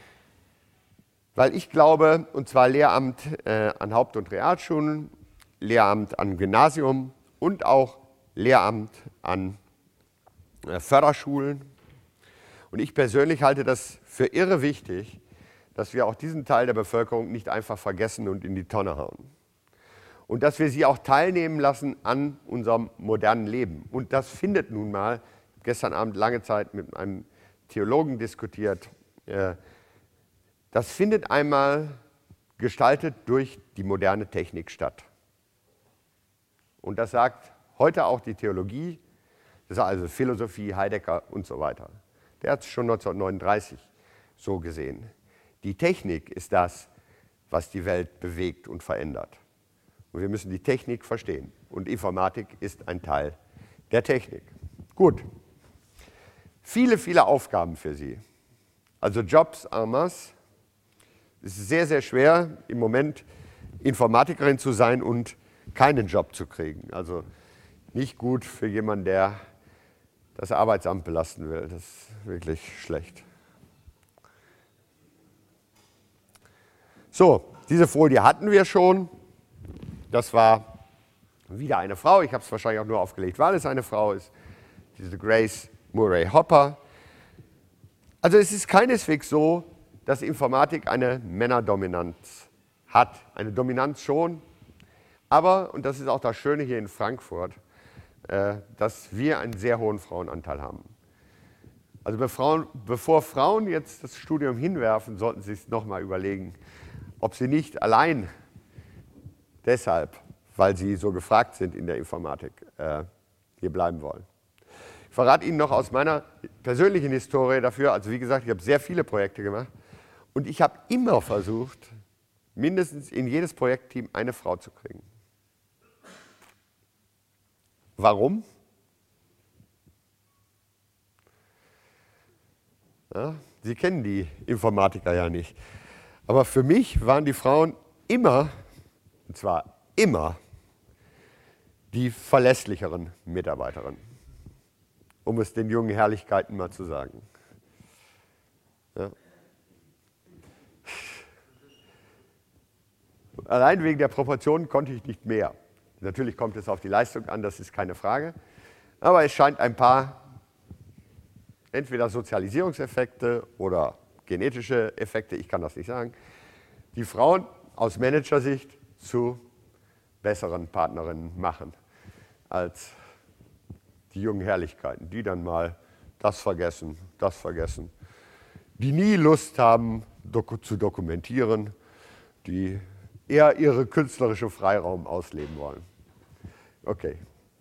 weil ich glaube, und zwar Lehramt an Haupt- und Realschulen, Lehramt an Gymnasium und auch Lehramt an Förderschulen. Und ich persönlich halte das für irre wichtig, dass wir auch diesen Teil der Bevölkerung nicht einfach vergessen und in die Tonne hauen. Und dass wir sie auch teilnehmen lassen an unserem modernen Leben. Und das findet nun mal, gestern Abend lange Zeit mit einem Theologen diskutiert, das findet einmal gestaltet durch die moderne Technik statt. Und das sagt heute auch die Theologie, das ist also Philosophie, Heidegger und so weiter. Der hat es schon 1939 so gesehen. Die Technik ist das, was die Welt bewegt und verändert. Und wir müssen die Technik verstehen. Und Informatik ist ein Teil der Technik. Gut. Viele, viele Aufgaben für Sie. Also Jobs en masse. Es ist sehr, sehr schwer, im Moment Informatikerin zu sein und keinen Job zu kriegen. Also nicht gut für jemanden, der das Arbeitsamt belasten will. Das ist wirklich schlecht. So, diese Folie hatten wir schon. Das war wieder eine Frau. Ich habe es wahrscheinlich auch nur aufgelegt, weil es eine Frau ist. Diese Grace Murray Hopper. Also es ist keineswegs so, dass Informatik eine Männerdominanz hat. Eine Dominanz schon. Aber, und das ist auch das Schöne hier in Frankfurt, dass wir einen sehr hohen Frauenanteil haben. Also bevor Frauen jetzt das Studium hinwerfen, sollten sie sich nochmal überlegen, ob sie nicht allein deshalb, weil sie so gefragt sind in der Informatik, hier bleiben wollen. Ich verrate Ihnen noch aus meiner persönlichen Historie dafür, also wie gesagt, ich habe sehr viele Projekte gemacht und ich habe immer versucht, mindestens in jedes Projektteam eine Frau zu kriegen. Warum? Ja, Sie kennen die Informatiker ja nicht. Aber für mich waren die Frauen immer, und zwar immer, die verlässlicheren Mitarbeiterinnen. Um es den jungen Herrlichkeiten mal zu sagen. Ja. Allein wegen der Proportionen konnte ich nicht mehr. Natürlich kommt es auf die Leistung an, das ist keine Frage. Aber es scheint ein paar, entweder Sozialisierungseffekte oder genetische Effekte, ich kann das nicht sagen, die Frauen aus Managersicht zu besseren Partnerinnen machen als die jungen Herrlichkeiten, die dann mal das vergessen, die nie Lust haben, zu dokumentieren, die eher ihre künstlerische Freiraum ausleben wollen. Okay.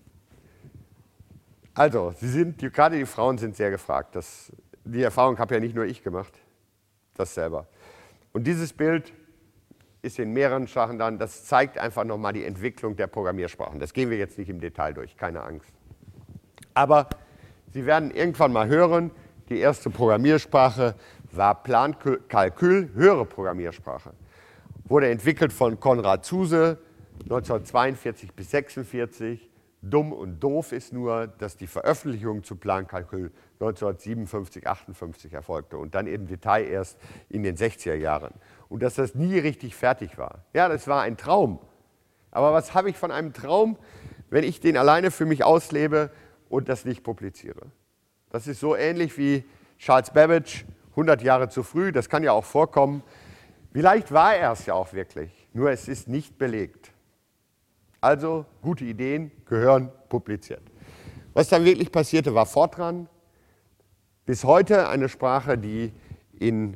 Also, gerade die Frauen sind sehr gefragt. Die Erfahrung habe ja nicht nur ich gemacht, das selber. Und dieses Bild ist in mehreren Sprachen dann, das zeigt einfach nochmal die Entwicklung der Programmiersprachen. Das gehen wir jetzt nicht im Detail durch, keine Angst. Aber Sie werden irgendwann mal hören, die erste Programmiersprache war Plankalkül, höhere Programmiersprache. Wurde entwickelt von Konrad Zuse, 1942 bis 1946. Dumm und doof ist nur, dass die Veröffentlichung zu Plankalkül 1957, 58 erfolgte und dann im Detail erst in den 60er Jahren. Und dass das nie richtig fertig war. Ja, das war ein Traum. Aber was habe ich von einem Traum, wenn ich den alleine für mich auslebe und das nicht publiziere? Das ist so ähnlich wie Charles Babbage, 100 Jahre zu früh, das kann ja auch vorkommen. Vielleicht war er es ja auch wirklich, nur es ist nicht belegt. Also gute Ideen gehören publiziert. Was dann wirklich passierte, war Fortran. Bis heute eine Sprache, die in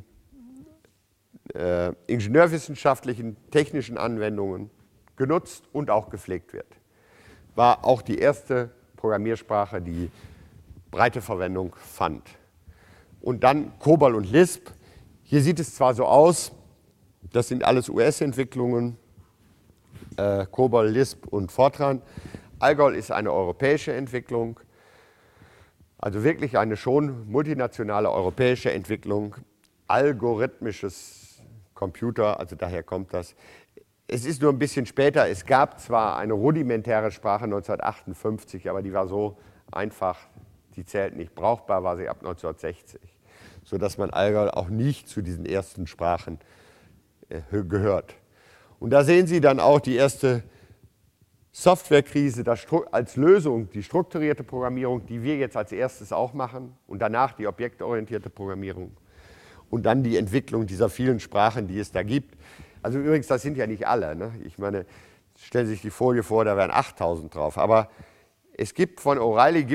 ingenieurwissenschaftlichen, technischen Anwendungen genutzt und auch gepflegt wird. War auch die erste Programmiersprache, die breite Verwendung fand. Und dann COBOL und Lisp. Hier sieht es zwar so aus, das sind alles US-Entwicklungen, COBOL, Lisp und Fortran. Algol ist eine europäische Entwicklung, also wirklich eine schon multinationale europäische Entwicklung, algorithmisches Computer, also daher kommt das. Es ist nur ein bisschen später, es gab zwar eine rudimentäre Sprache 1958, aber die war so einfach, die zählt nicht. Brauchbar war sie ab 1960, sodass man Algol auch nicht zu diesen ersten Sprachen gehört. Und da sehen Sie dann auch die erste Softwarekrise als Lösung, die strukturierte Programmierung, die wir jetzt als erstes auch machen und danach die objektorientierte Programmierung und dann die Entwicklung dieser vielen Sprachen, die es da gibt. Also übrigens, das sind ja nicht alle. Ne? Ich meine, stellen Sie sich die Folie vor, da wären 8000 drauf. Aber es gibt von O'Reilly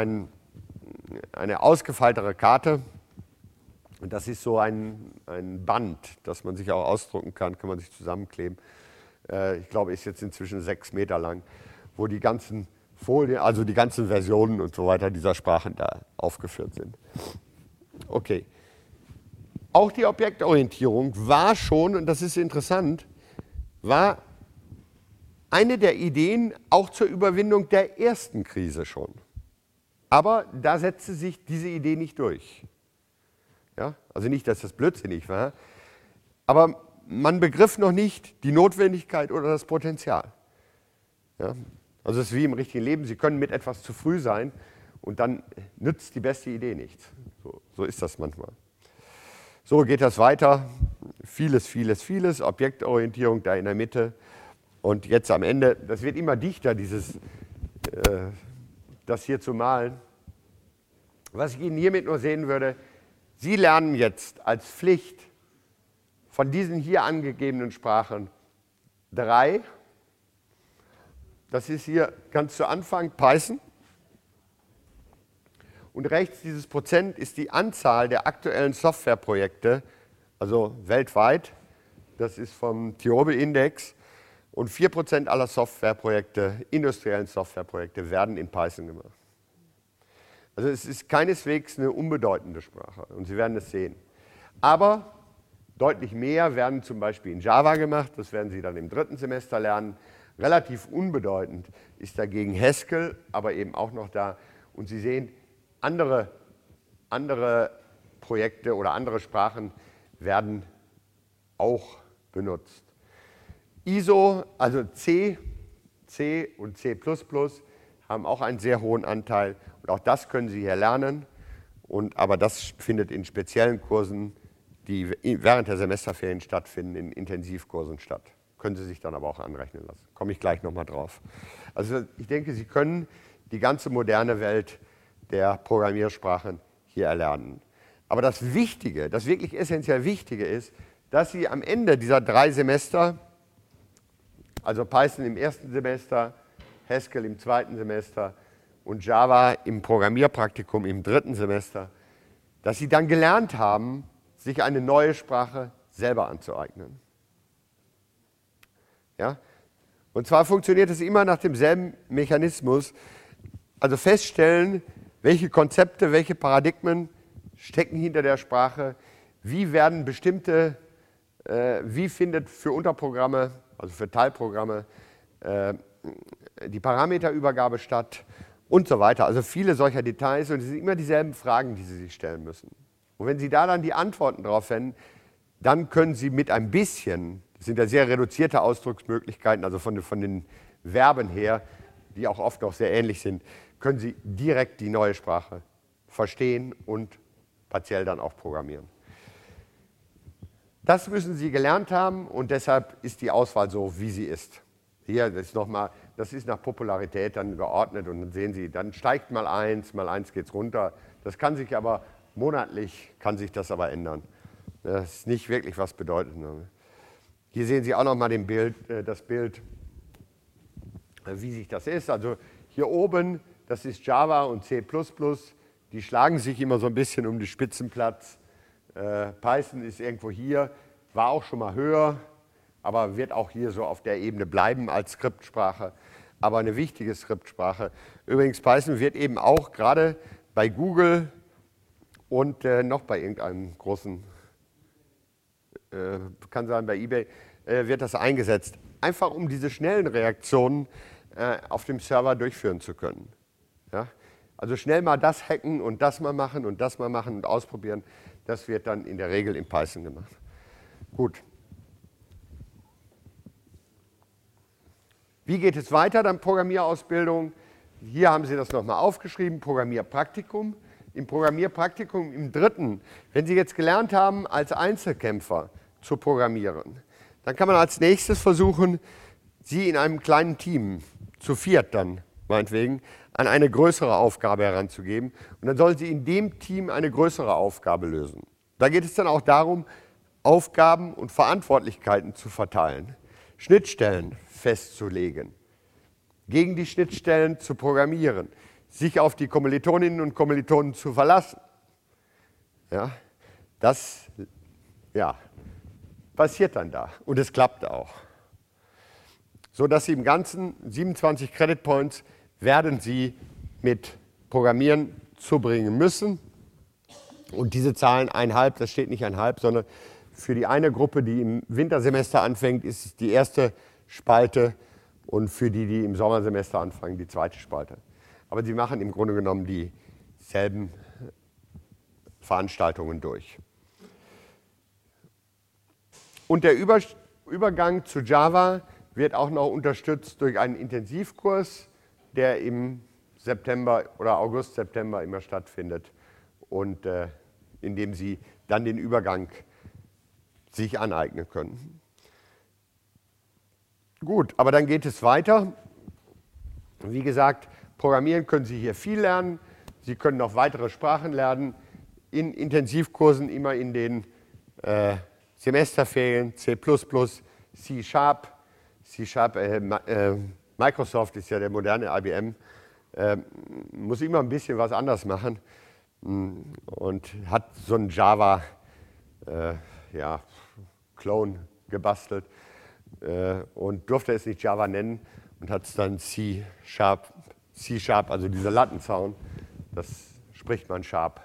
eine ausgefeiltere Karte. Und das ist so ein Band, das man sich auch ausdrucken kann man sich zusammenkleben. Ich glaube, ist jetzt inzwischen 6 Meter lang, wo die ganzen Folien, also die ganzen Versionen und so weiter dieser Sprachen da aufgeführt sind. Okay. Auch die Objektorientierung war schon, und das ist interessant, war eine der Ideen auch zur Überwindung der ersten Krise schon. Aber da setzte sich diese Idee nicht durch. Ja? Also nicht, dass das blödsinnig war, aber man begriff noch nicht die Notwendigkeit oder das Potenzial. Ja? Also es ist wie im richtigen Leben, Sie können mit etwas zu früh sein und dann nützt die beste Idee nichts. So ist das manchmal. So geht das weiter. Vieles, Objektorientierung da in der Mitte. Und jetzt am Ende, das wird immer dichter, das hier zu malen. Was ich Ihnen hiermit nur sehen würde, Sie lernen jetzt als Pflicht von diesen hier angegebenen Sprachen 3. Das ist hier ganz zu Anfang Python. Und rechts dieses Prozent ist die Anzahl der aktuellen Softwareprojekte, also weltweit. Das ist vom TIOBE-Index. Und 4% aller Softwareprojekte, industriellen Softwareprojekte, werden in Python gemacht. Also es ist keineswegs eine unbedeutende Sprache und Sie werden es sehen. Aber deutlich mehr werden zum Beispiel in Java gemacht, das werden Sie dann im 3. Semester lernen. Relativ unbedeutend ist dagegen Haskell, aber eben auch noch da. Und Sie sehen, andere Projekte oder andere Sprachen werden auch benutzt. ISO, also C und C++ haben auch einen sehr hohen Anteil. Und auch das können Sie hier lernen. Aber das findet in speziellen Kursen, die während der Semesterferien stattfinden, in Intensivkursen statt. Können Sie sich dann aber auch anrechnen lassen. Komme ich gleich nochmal drauf. Also ich denke, Sie können die ganze moderne Welt der Programmiersprachen hier erlernen. Aber das Wichtige, das wirklich essentiell Wichtige ist, dass Sie am Ende dieser 3 Semester, also Python im 1. Semester, Haskell im 2. Semester und Java im Programmierpraktikum im 3. Semester, dass Sie dann gelernt haben, sich eine neue Sprache selber anzueignen. Ja? Und zwar funktioniert es immer nach demselben Mechanismus, also feststellen, welche Konzepte, welche Paradigmen stecken hinter der Sprache, wie werden bestimmte, wie findet für Unterprogramme, also für Teilprogramme, die Parameterübergabe statt und so weiter. Also viele solcher Details und es sind immer dieselben Fragen, die Sie sich stellen müssen. Und wenn Sie da dann die Antworten drauf finden, dann können Sie mit ein bisschen, das sind ja sehr reduzierte Ausdrucksmöglichkeiten, also von den Verben her, die auch oft noch sehr ähnlich sind, können Sie direkt die neue Sprache verstehen und partiell dann auch programmieren. Das müssen Sie gelernt haben und deshalb ist die Auswahl so, wie sie ist. Hier, das ist nach Popularität dann geordnet und dann sehen Sie, dann steigt mal eins geht es runter. Das kann sich aber monatlich, kann sich das aber ändern. Das ist nicht wirklich was bedeutend. Hier sehen Sie auch noch mal das Bild, wie sich das ist. Also hier oben, das ist Java und C++, die schlagen sich immer so ein bisschen um den Spitzenplatz. Python ist irgendwo hier, war auch schon mal höher, aber wird auch hier so auf der Ebene bleiben als Skriptsprache, aber eine wichtige Skriptsprache. Übrigens, Python wird eben auch gerade bei Google und noch bei irgendeinem großen, kann sein bei eBay, wird das eingesetzt, einfach um diese schnellen Reaktionen auf dem Server durchführen zu können. Ja? Also schnell mal das hacken und das mal machen und das mal machen und ausprobieren, das wird dann in der Regel in Python gemacht. Gut. Wie geht es weiter dann Programmierausbildung? Hier haben Sie das nochmal aufgeschrieben, Programmierpraktikum. Im Programmierpraktikum im dritten, wenn Sie jetzt gelernt haben, als Einzelkämpfer zu programmieren, dann kann man als nächstes versuchen, Sie in einem kleinen Team, zu viert dann meinetwegen, an eine größere Aufgabe heranzugeben. Und dann sollen Sie in dem Team eine größere Aufgabe lösen. Da geht es dann auch darum, Aufgaben und Verantwortlichkeiten zu verteilen, Schnittstellen festzulegen, gegen die Schnittstellen zu programmieren, sich auf die Kommilitoninnen und Kommilitonen zu verlassen. Ja, das passiert dann da und es klappt auch. So dass Sie im Ganzen 27 Credit Points werden Sie mit Programmieren zubringen müssen. Und diese Zahlen 1,5, das steht nicht 1,5, sondern für die eine Gruppe, die im Wintersemester anfängt, ist es die erste Spalte und für die, die im Sommersemester anfangen, die zweite Spalte. Aber sie machen im Grunde genommen dieselben Veranstaltungen durch. Und der Übergang zu Java wird auch noch unterstützt durch einen Intensivkurs, der im September oder August, September immer stattfindet und in dem Sie dann den Übergang sich aneignen können. Gut, aber dann geht es weiter. Wie gesagt, Programmieren können Sie hier viel lernen. Sie können noch weitere Sprachen lernen. In Intensivkursen immer in den Semesterferien C++, C#. Microsoft ist ja der moderne IBM, muss immer ein bisschen was anders machen und hat so einen Java-Clone gebastelt und durfte es nicht Java nennen und hat es dann C#, also dieser Lattenzaun, das spricht man Sharp,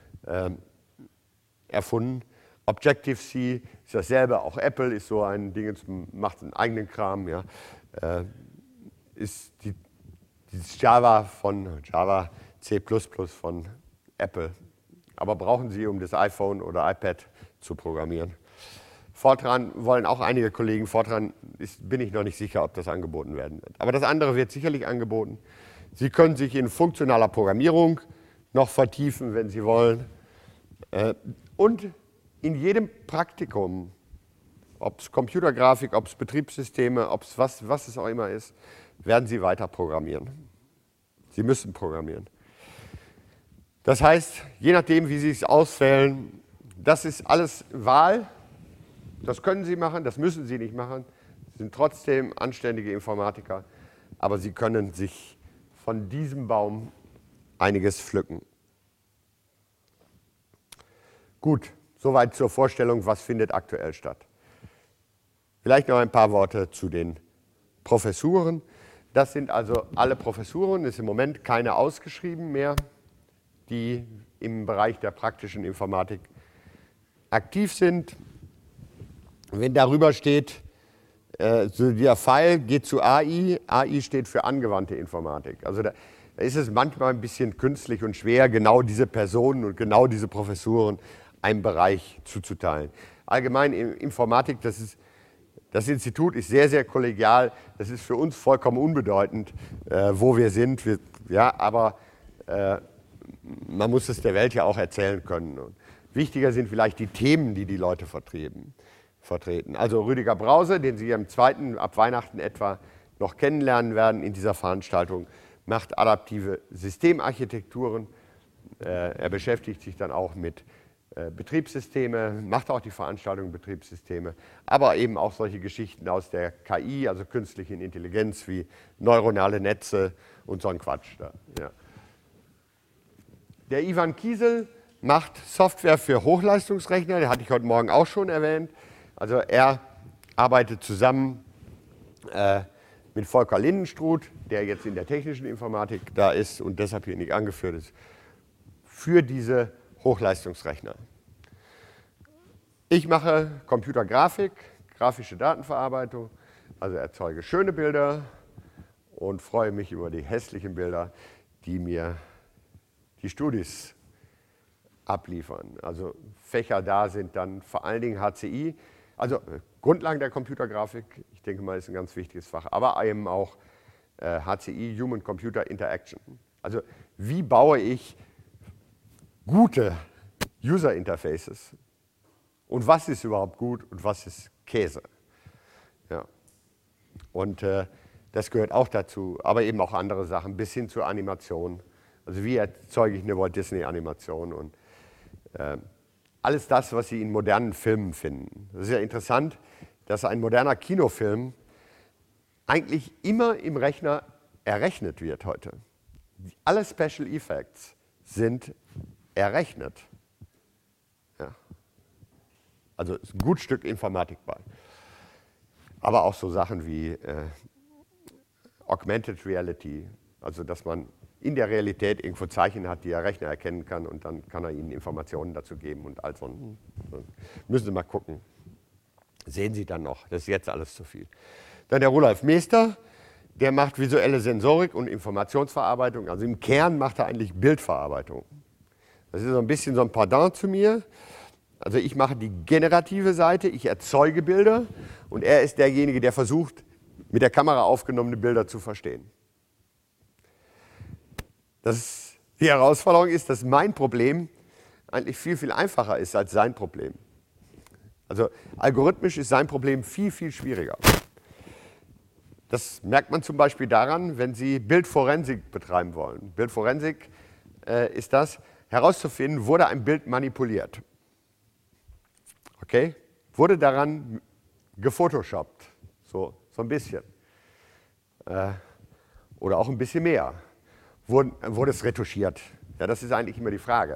erfunden. Objective-C ist dasselbe, auch Apple ist so ein Ding, macht einen eigenen Kram, ja. Ist dieses Java C++ von Apple. Aber brauchen Sie, um das iPhone oder iPad zu programmieren. Fortran wollen auch einige Kollegen, Fortran bin ich noch nicht sicher, ob das angeboten werden wird. Aber das andere wird sicherlich angeboten. Sie können sich in funktionaler Programmierung noch vertiefen, wenn Sie wollen. Und in jedem Praktikum, ob es Computergrafik, ob es Betriebssysteme, ob es was es auch immer ist, werden Sie weiter programmieren. Sie müssen programmieren. Das heißt, je nachdem, wie Sie es auswählen, das ist alles Wahl. Das können Sie machen, das müssen Sie nicht machen. Sie sind trotzdem anständige Informatiker, aber Sie können sich von diesem Baum einiges pflücken. Gut, Soweit zur Vorstellung, was findet aktuell statt. Vielleicht noch ein paar Worte zu den Professuren. Das sind also alle Professuren, ist im Moment keine ausgeschrieben mehr, die im Bereich der praktischen Informatik aktiv sind. Wenn darüber steht, so der Pfeil geht zu AI, AI steht für angewandte Informatik. Also da ist es manchmal ein bisschen künstlich und schwer, genau diese Personen und genau diese Professuren einem Bereich zuzuteilen. Allgemein Informatik, das Institut ist sehr, sehr kollegial. Das ist für uns vollkommen unbedeutend, wo wir sind. Aber man muss es der Welt ja auch erzählen können. Und wichtiger sind vielleicht die Themen, die die Leute vertreten. Also Rüdiger Brause, den Sie am 2. ab Weihnachten etwa noch kennenlernen werden in dieser Veranstaltung, macht adaptive Systemarchitekturen. Er beschäftigt sich dann auch mit Betriebssystemen, macht auch die Veranstaltung Betriebssysteme, aber eben auch solche Geschichten aus der KI, also künstlichen Intelligenz wie neuronale Netze und so ein Quatsch da. Ja. Der Ivan Kiesel macht Software für Hochleistungsrechner, den hatte ich heute Morgen auch schon erwähnt. Also er arbeitet zusammen mit Volker Lindenstruth, der jetzt in der technischen Informatik da ist und deshalb hier nicht angeführt ist, für diese Hochleistungsrechner. Ich mache Computergrafik, grafische Datenverarbeitung, also erzeuge schöne Bilder und freue mich über die hässlichen Bilder, die mir die Studis abliefern. Also Fächer da sind dann vor allen Dingen HCI, also Grundlagen der Computergrafik, ich denke mal, ist ein ganz wichtiges Fach, aber eben auch HCI, Human Computer Interaction. Also wie baue ich gute User Interfaces und was ist überhaupt gut und was ist Käse. Ja. Und das gehört auch dazu, aber eben auch andere Sachen, bis hin zur Animation. Also wie erzeuge ich eine Walt Disney Animation und alles das, was Sie in modernen Filmen finden. Das ist ja interessant, dass ein moderner Kinofilm eigentlich immer im Rechner errechnet wird heute. Alle Special Effects sind errechnet. Ja. Also ist ein gutes Stück Informatik bei. Aber auch so Sachen wie Augmented Reality, also dass man in der Realität irgendwo Zeichen hat, die der Rechner erkennen kann und dann kann er Ihnen Informationen dazu geben und all so. Müssen Sie mal gucken. Sehen Sie dann noch, das ist jetzt alles zu viel. Dann der Rudolf Meester, der macht visuelle Sensorik und Informationsverarbeitung. Also im Kern macht er eigentlich Bildverarbeitung. Das ist so ein bisschen so ein Pendant zu mir. Also ich mache die generative Seite, ich erzeuge Bilder und er ist derjenige, der versucht, mit der Kamera aufgenommene Bilder zu verstehen. Die Herausforderung ist, dass mein Problem eigentlich viel, viel einfacher ist als sein Problem. Also algorithmisch ist sein Problem viel, viel schwieriger. Das merkt man zum Beispiel daran, wenn Sie Bildforensik betreiben wollen. Bildforensik ist das, herauszufinden, wurde ein Bild manipuliert. Okay? Wurde daran gefotoshoppt, so ein bisschen. Oder auch ein bisschen mehr. Wurde es retuschiert? Ja, das ist eigentlich immer die Frage.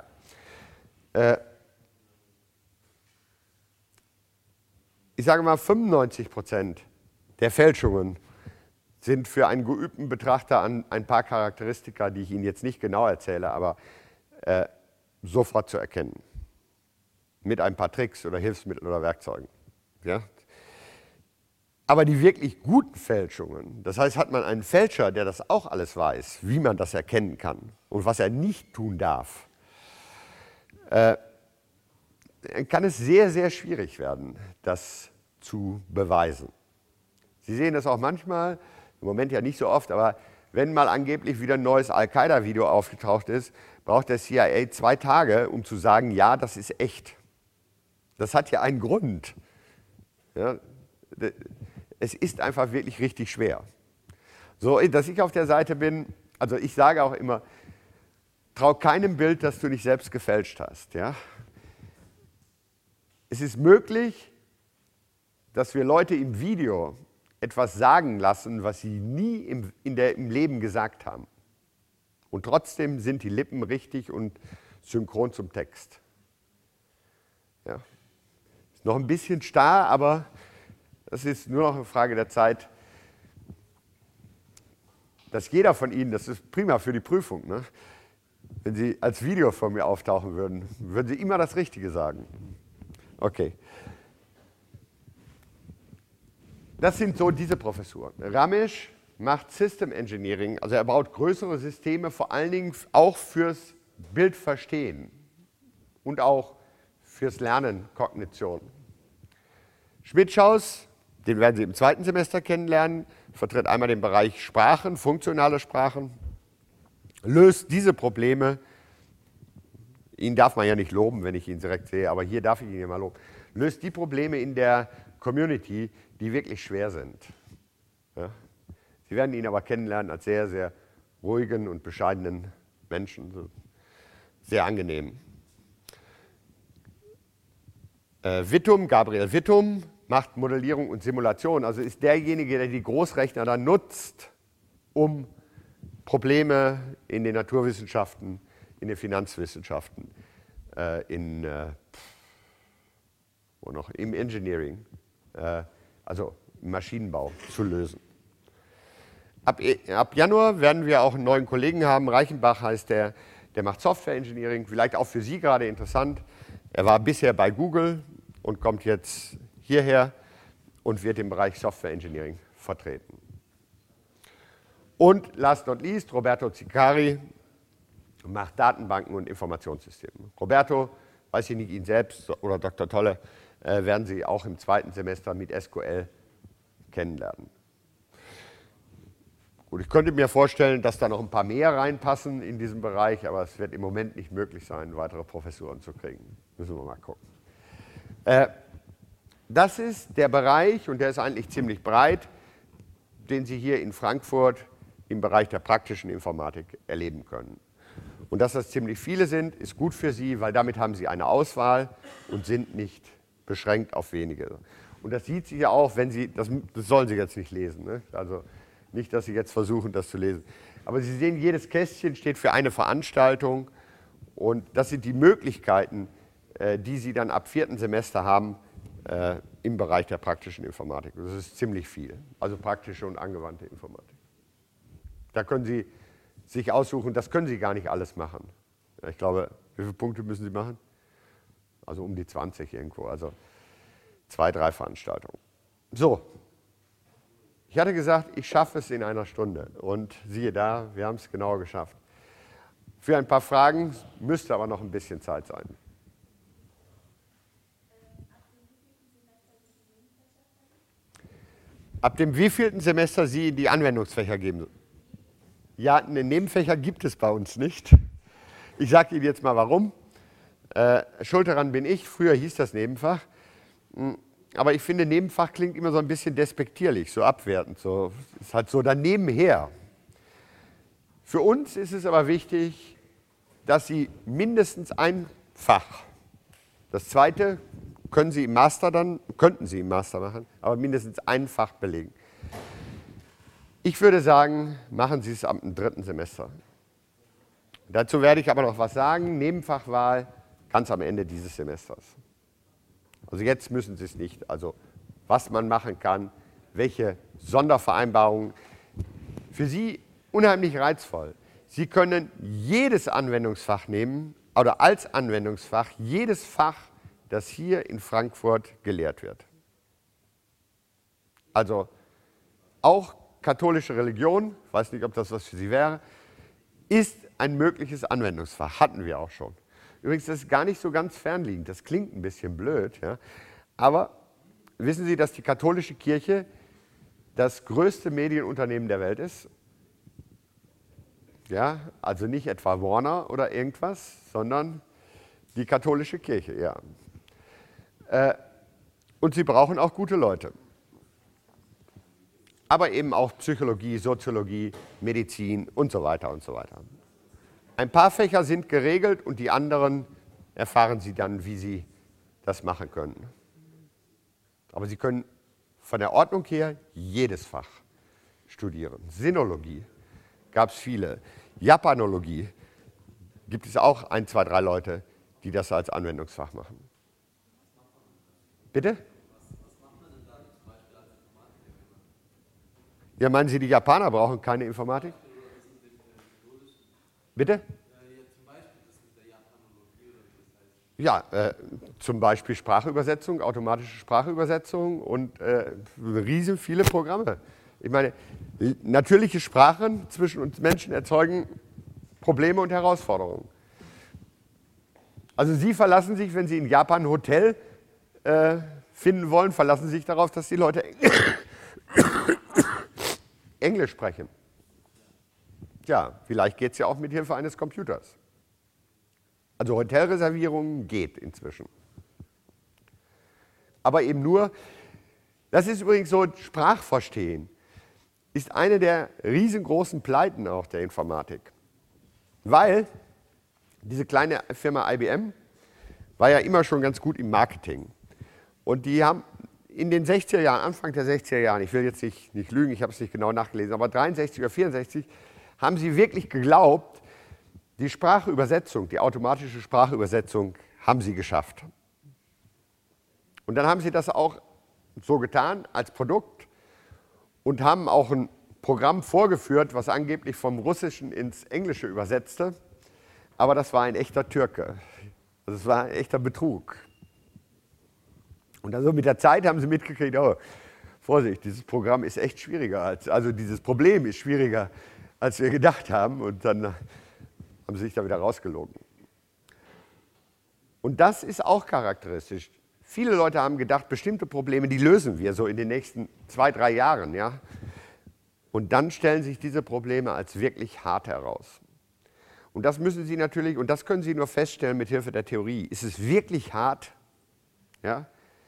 Ich sage mal, 95% der Fälschungen sind für einen geübten Betrachter an ein paar Charakteristika, die ich Ihnen jetzt nicht genau erzähle, aber sofort zu erkennen. Mit ein paar Tricks oder Hilfsmitteln oder Werkzeugen. Ja? Aber die wirklich guten Fälschungen, das heißt, hat man einen Fälscher, der das auch alles weiß, wie man das erkennen kann und was er nicht tun darf, kann es sehr, sehr schwierig werden, das zu beweisen. Sie sehen das auch manchmal, im Moment ja nicht so oft, aber wenn mal angeblich wieder ein neues Al-Qaida-Video aufgetaucht ist, braucht der CIA 2 Tage, um zu sagen, ja, das ist echt. Das hat ja einen Grund. Ja, es ist einfach wirklich richtig schwer. So, dass ich auf der Seite bin, also ich sage auch immer, trau keinem Bild, das du nicht selbst gefälscht hast. Ja? Es ist möglich, dass wir Leute im Video etwas sagen lassen, was sie nie im Leben gesagt haben. Und trotzdem sind die Lippen richtig und synchron zum Text. Ja. Ist noch ein bisschen starr, aber das ist nur noch eine Frage der Zeit, dass jeder von Ihnen, das ist prima für die Prüfung, ne? Wenn Sie als Video vor mir auftauchen würden, würden Sie immer das Richtige sagen. Okay. Das sind so diese Professuren. Ramesh macht System Engineering, also er baut größere Systeme, vor allen Dingen auch fürs Bildverstehen und auch fürs Lernen, Kognition. Schmidtschaus, den werden Sie im zweiten Semester kennenlernen, vertritt einmal den Bereich Sprachen, funktionale Sprachen, löst diese Probleme, ihn darf man ja nicht loben, wenn ich ihn direkt sehe, aber hier darf ich ihn ja mal loben, löst die Probleme in der Community, die wirklich schwer sind. Ja? Sie werden ihn aber kennenlernen als sehr, sehr ruhigen und bescheidenen Menschen, sehr angenehm. Gabriel Wittum, macht Modellierung und Simulation, also ist derjenige, der die Großrechner dann nutzt, um Probleme in den Naturwissenschaften, in den Finanzwissenschaften, im Engineering, also im Maschinenbau zu lösen. Ab Januar werden wir auch einen neuen Kollegen haben, Reichenbach heißt der macht Software Engineering, vielleicht auch für Sie gerade interessant. Er war bisher bei Google und kommt jetzt hierher und wird im Bereich Software Engineering vertreten. Und last not least, Roberto Zicari macht Datenbanken und Informationssysteme. Roberto, weiß ich nicht, ihn selbst oder Dr. Tolle, werden Sie auch im zweiten Semester mit SQL kennenlernen. Gut, ich könnte mir vorstellen, dass da noch ein paar mehr reinpassen in diesen Bereich, aber es wird im Moment nicht möglich sein, weitere Professuren zu kriegen. Müssen wir mal gucken. Das ist der Bereich, und der ist eigentlich ziemlich breit, den Sie hier in Frankfurt im Bereich der praktischen Informatik erleben können. Und dass das ziemlich viele sind, ist gut für Sie, weil damit haben Sie eine Auswahl und sind nicht beschränkt auf wenige. Und das sieht Sie ja auch, wenn Sie, das sollen Sie jetzt nicht lesen, ne? Also nicht, dass Sie jetzt versuchen, das zu lesen. Aber Sie sehen, jedes Kästchen steht für eine Veranstaltung und das sind die Möglichkeiten, die Sie dann ab 4. Semester haben im Bereich der praktischen Informatik. Das ist ziemlich viel, also praktische und angewandte Informatik. Da können Sie sich aussuchen, das können Sie gar nicht alles machen. Ich glaube, wie viele Punkte müssen Sie machen? Also um die 20 irgendwo, also 2, 3 Veranstaltungen. So, ich hatte gesagt, ich schaffe es in einer Stunde und siehe da, wir haben es genau geschafft. Für ein paar Fragen müsste aber noch ein bisschen Zeit sein. Ab dem wievielten Semester Sie in die Anwendungsfächer geben? Ja, eine Nebenfächer gibt es bei uns nicht. Ich sage Ihnen jetzt mal warum. Schuld daran bin ich, früher hieß das Nebenfach. Aber ich finde, Nebenfach klingt immer so ein bisschen despektierlich, so abwertend, so ist halt so danebenher. Für uns ist es aber wichtig, dass Sie mindestens ein Fach, das zweite könnten Sie im Master machen, aber mindestens ein Fach belegen. Ich würde sagen, machen Sie es am 3. Semester. Dazu werde ich aber noch was sagen, Nebenfachwahl ganz am Ende dieses Semesters. Also jetzt müssen Sie es nicht, also was man machen kann, welche Sondervereinbarungen, für Sie unheimlich reizvoll. Sie können jedes Anwendungsfach nehmen oder als Anwendungsfach jedes Fach, das hier in Frankfurt gelehrt wird. Also auch katholische Religion, ich weiß nicht, ob das was für Sie wäre, ist ein mögliches Anwendungsfach, hatten wir auch schon. Übrigens, das ist gar nicht so ganz fernliegend, das klingt ein bisschen blöd, ja? Aber wissen Sie, dass die katholische Kirche das größte Medienunternehmen der Welt ist? Ja, also nicht etwa Warner oder irgendwas, sondern die katholische Kirche, ja. Und sie brauchen auch gute Leute. Aber eben auch Psychologie, Soziologie, Medizin und so weiter und so weiter. Ein paar Fächer sind geregelt und die anderen erfahren Sie dann, wie Sie das machen können. Aber Sie können von der Ordnung her jedes Fach studieren. Sinologie gab es viele. Japanologie gibt es auch 1, 2, 3 Leute, die das als Anwendungsfach machen. Bitte? Ja, meinen Sie, die Japaner brauchen keine Informatik? Bitte? Ja, zum Beispiel Sprachübersetzung, automatische Sprachübersetzung und riesen viele Programme. Ich meine, natürliche Sprachen zwischen uns Menschen erzeugen Probleme und Herausforderungen. Also Sie verlassen sich, wenn Sie in Japan ein Hotel finden wollen, verlassen Sie sich darauf, dass die Leute Englisch sprechen. Ja, vielleicht geht es ja auch mit Hilfe eines Computers. Also Hotelreservierungen geht inzwischen. Aber eben nur, das ist übrigens so, Sprachverstehen ist eine der riesengroßen Pleiten auch der Informatik. Weil diese kleine Firma IBM war ja immer schon ganz gut im Marketing. Und die haben in den 60er Jahren, Anfang der 60er Jahren, ich will jetzt nicht lügen, ich habe es nicht genau nachgelesen, aber 63 oder 64 haben sie wirklich geglaubt, die Sprachübersetzung, die automatische Sprachübersetzung haben sie geschafft. Und dann haben sie das auch so getan als Produkt und haben auch ein Programm vorgeführt, was angeblich vom Russischen ins Englische übersetzte. Aber das war ein echter Türke. Das war ein echter Betrug. Und also mit der Zeit haben sie mitgekriegt, oh, Vorsicht, dieses Programm ist echt schwieriger, also dieses Problem ist schwieriger, als wir gedacht haben. Und dann haben sie sich da wieder rausgelogen. Und das ist auch charakteristisch. Viele Leute haben gedacht, bestimmte Probleme, die lösen wir so in den nächsten 2, 3 Jahren. Ja? Und dann stellen sich diese Probleme als wirklich hart heraus. Und das müssen Sie natürlich, und das können Sie nur feststellen mit Hilfe der Theorie. Ist es wirklich hart? Ja?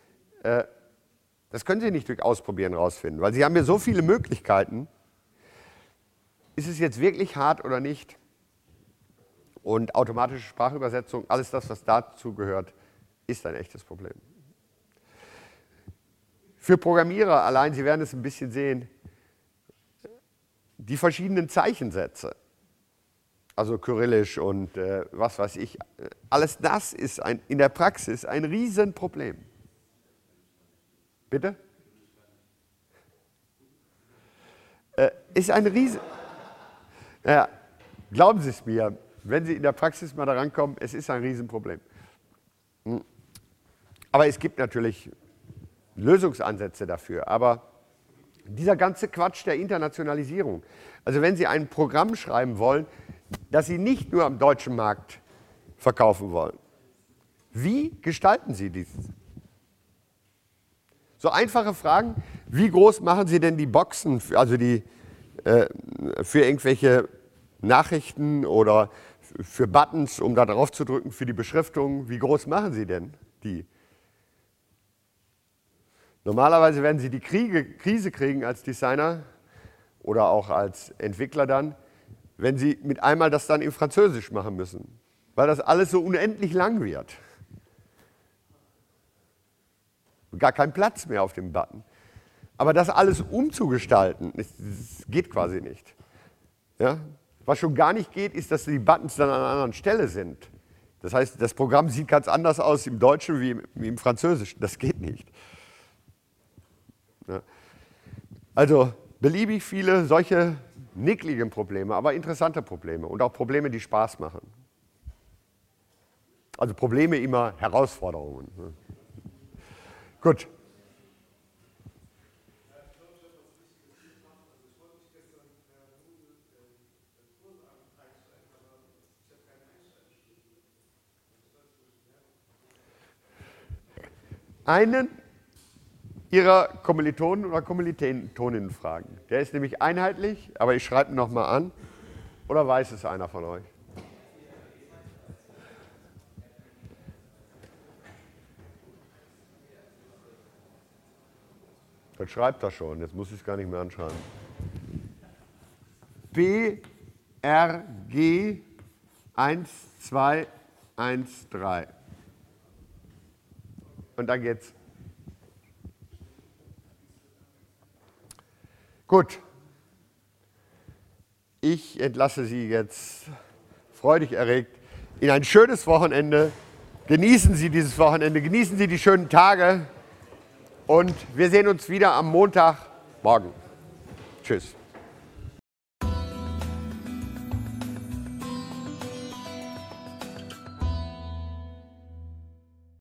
Das können Sie nicht durch Ausprobieren rausfinden, weil Sie haben ja so viele Möglichkeiten. Ist es jetzt wirklich hart oder nicht? Und automatische Sprachübersetzung, alles das, was dazu gehört, ist ein echtes Problem. Für Programmierer allein, Sie werden es ein bisschen sehen, die verschiedenen Zeichensätze, also Kyrillisch und was weiß ich, alles das ist in der Praxis ein Riesenproblem. Bitte? Ist ein Riesen... Naja, glauben Sie es mir, wenn Sie in der Praxis mal daran kommen, es ist ein Riesenproblem. Aber es gibt natürlich Lösungsansätze dafür. Aber dieser ganze Quatsch der Internationalisierung, also wenn Sie ein Programm schreiben wollen, das Sie nicht nur am deutschen Markt verkaufen wollen, wie gestalten Sie dieses? So einfache Fragen, wie groß machen Sie denn die Boxen, also für irgendwelche Nachrichten oder für Buttons, um da drauf zu drücken, für die Beschriftung, wie groß machen Sie denn die? Normalerweise werden Sie die Krise kriegen als Designer oder auch als Entwickler dann, wenn Sie mit einmal das dann in Französisch machen müssen, weil das alles so unendlich lang wird. Gar kein Platz mehr auf dem Button. Aber das alles umzugestalten, das geht quasi nicht. Ja? Was schon gar nicht geht, ist, dass die Buttons dann an einer anderen Stelle sind. Das heißt, das Programm sieht ganz anders aus im Deutschen wie im Französischen. Das geht nicht. Ja. Also beliebig viele solche nickligen Probleme, aber interessante Probleme und auch Probleme, die Spaß machen. Also Probleme immer Herausforderungen. Ne? Gut. Einen Ihrer Kommilitonen oder Kommilitoninnen fragen. Der ist nämlich einheitlich, aber ich schreibe ihn nochmal an. Oder weiß es einer von euch? Dann schreibt das schon, jetzt muss ich es gar nicht mehr anschreiben. BRG 1213. Und dann geht's. Gut. Ich entlasse Sie jetzt freudig erregt in ein schönes Wochenende. Genießen Sie dieses Wochenende, genießen Sie die schönen Tage. Und wir sehen uns wieder am Montagmorgen. Tschüss.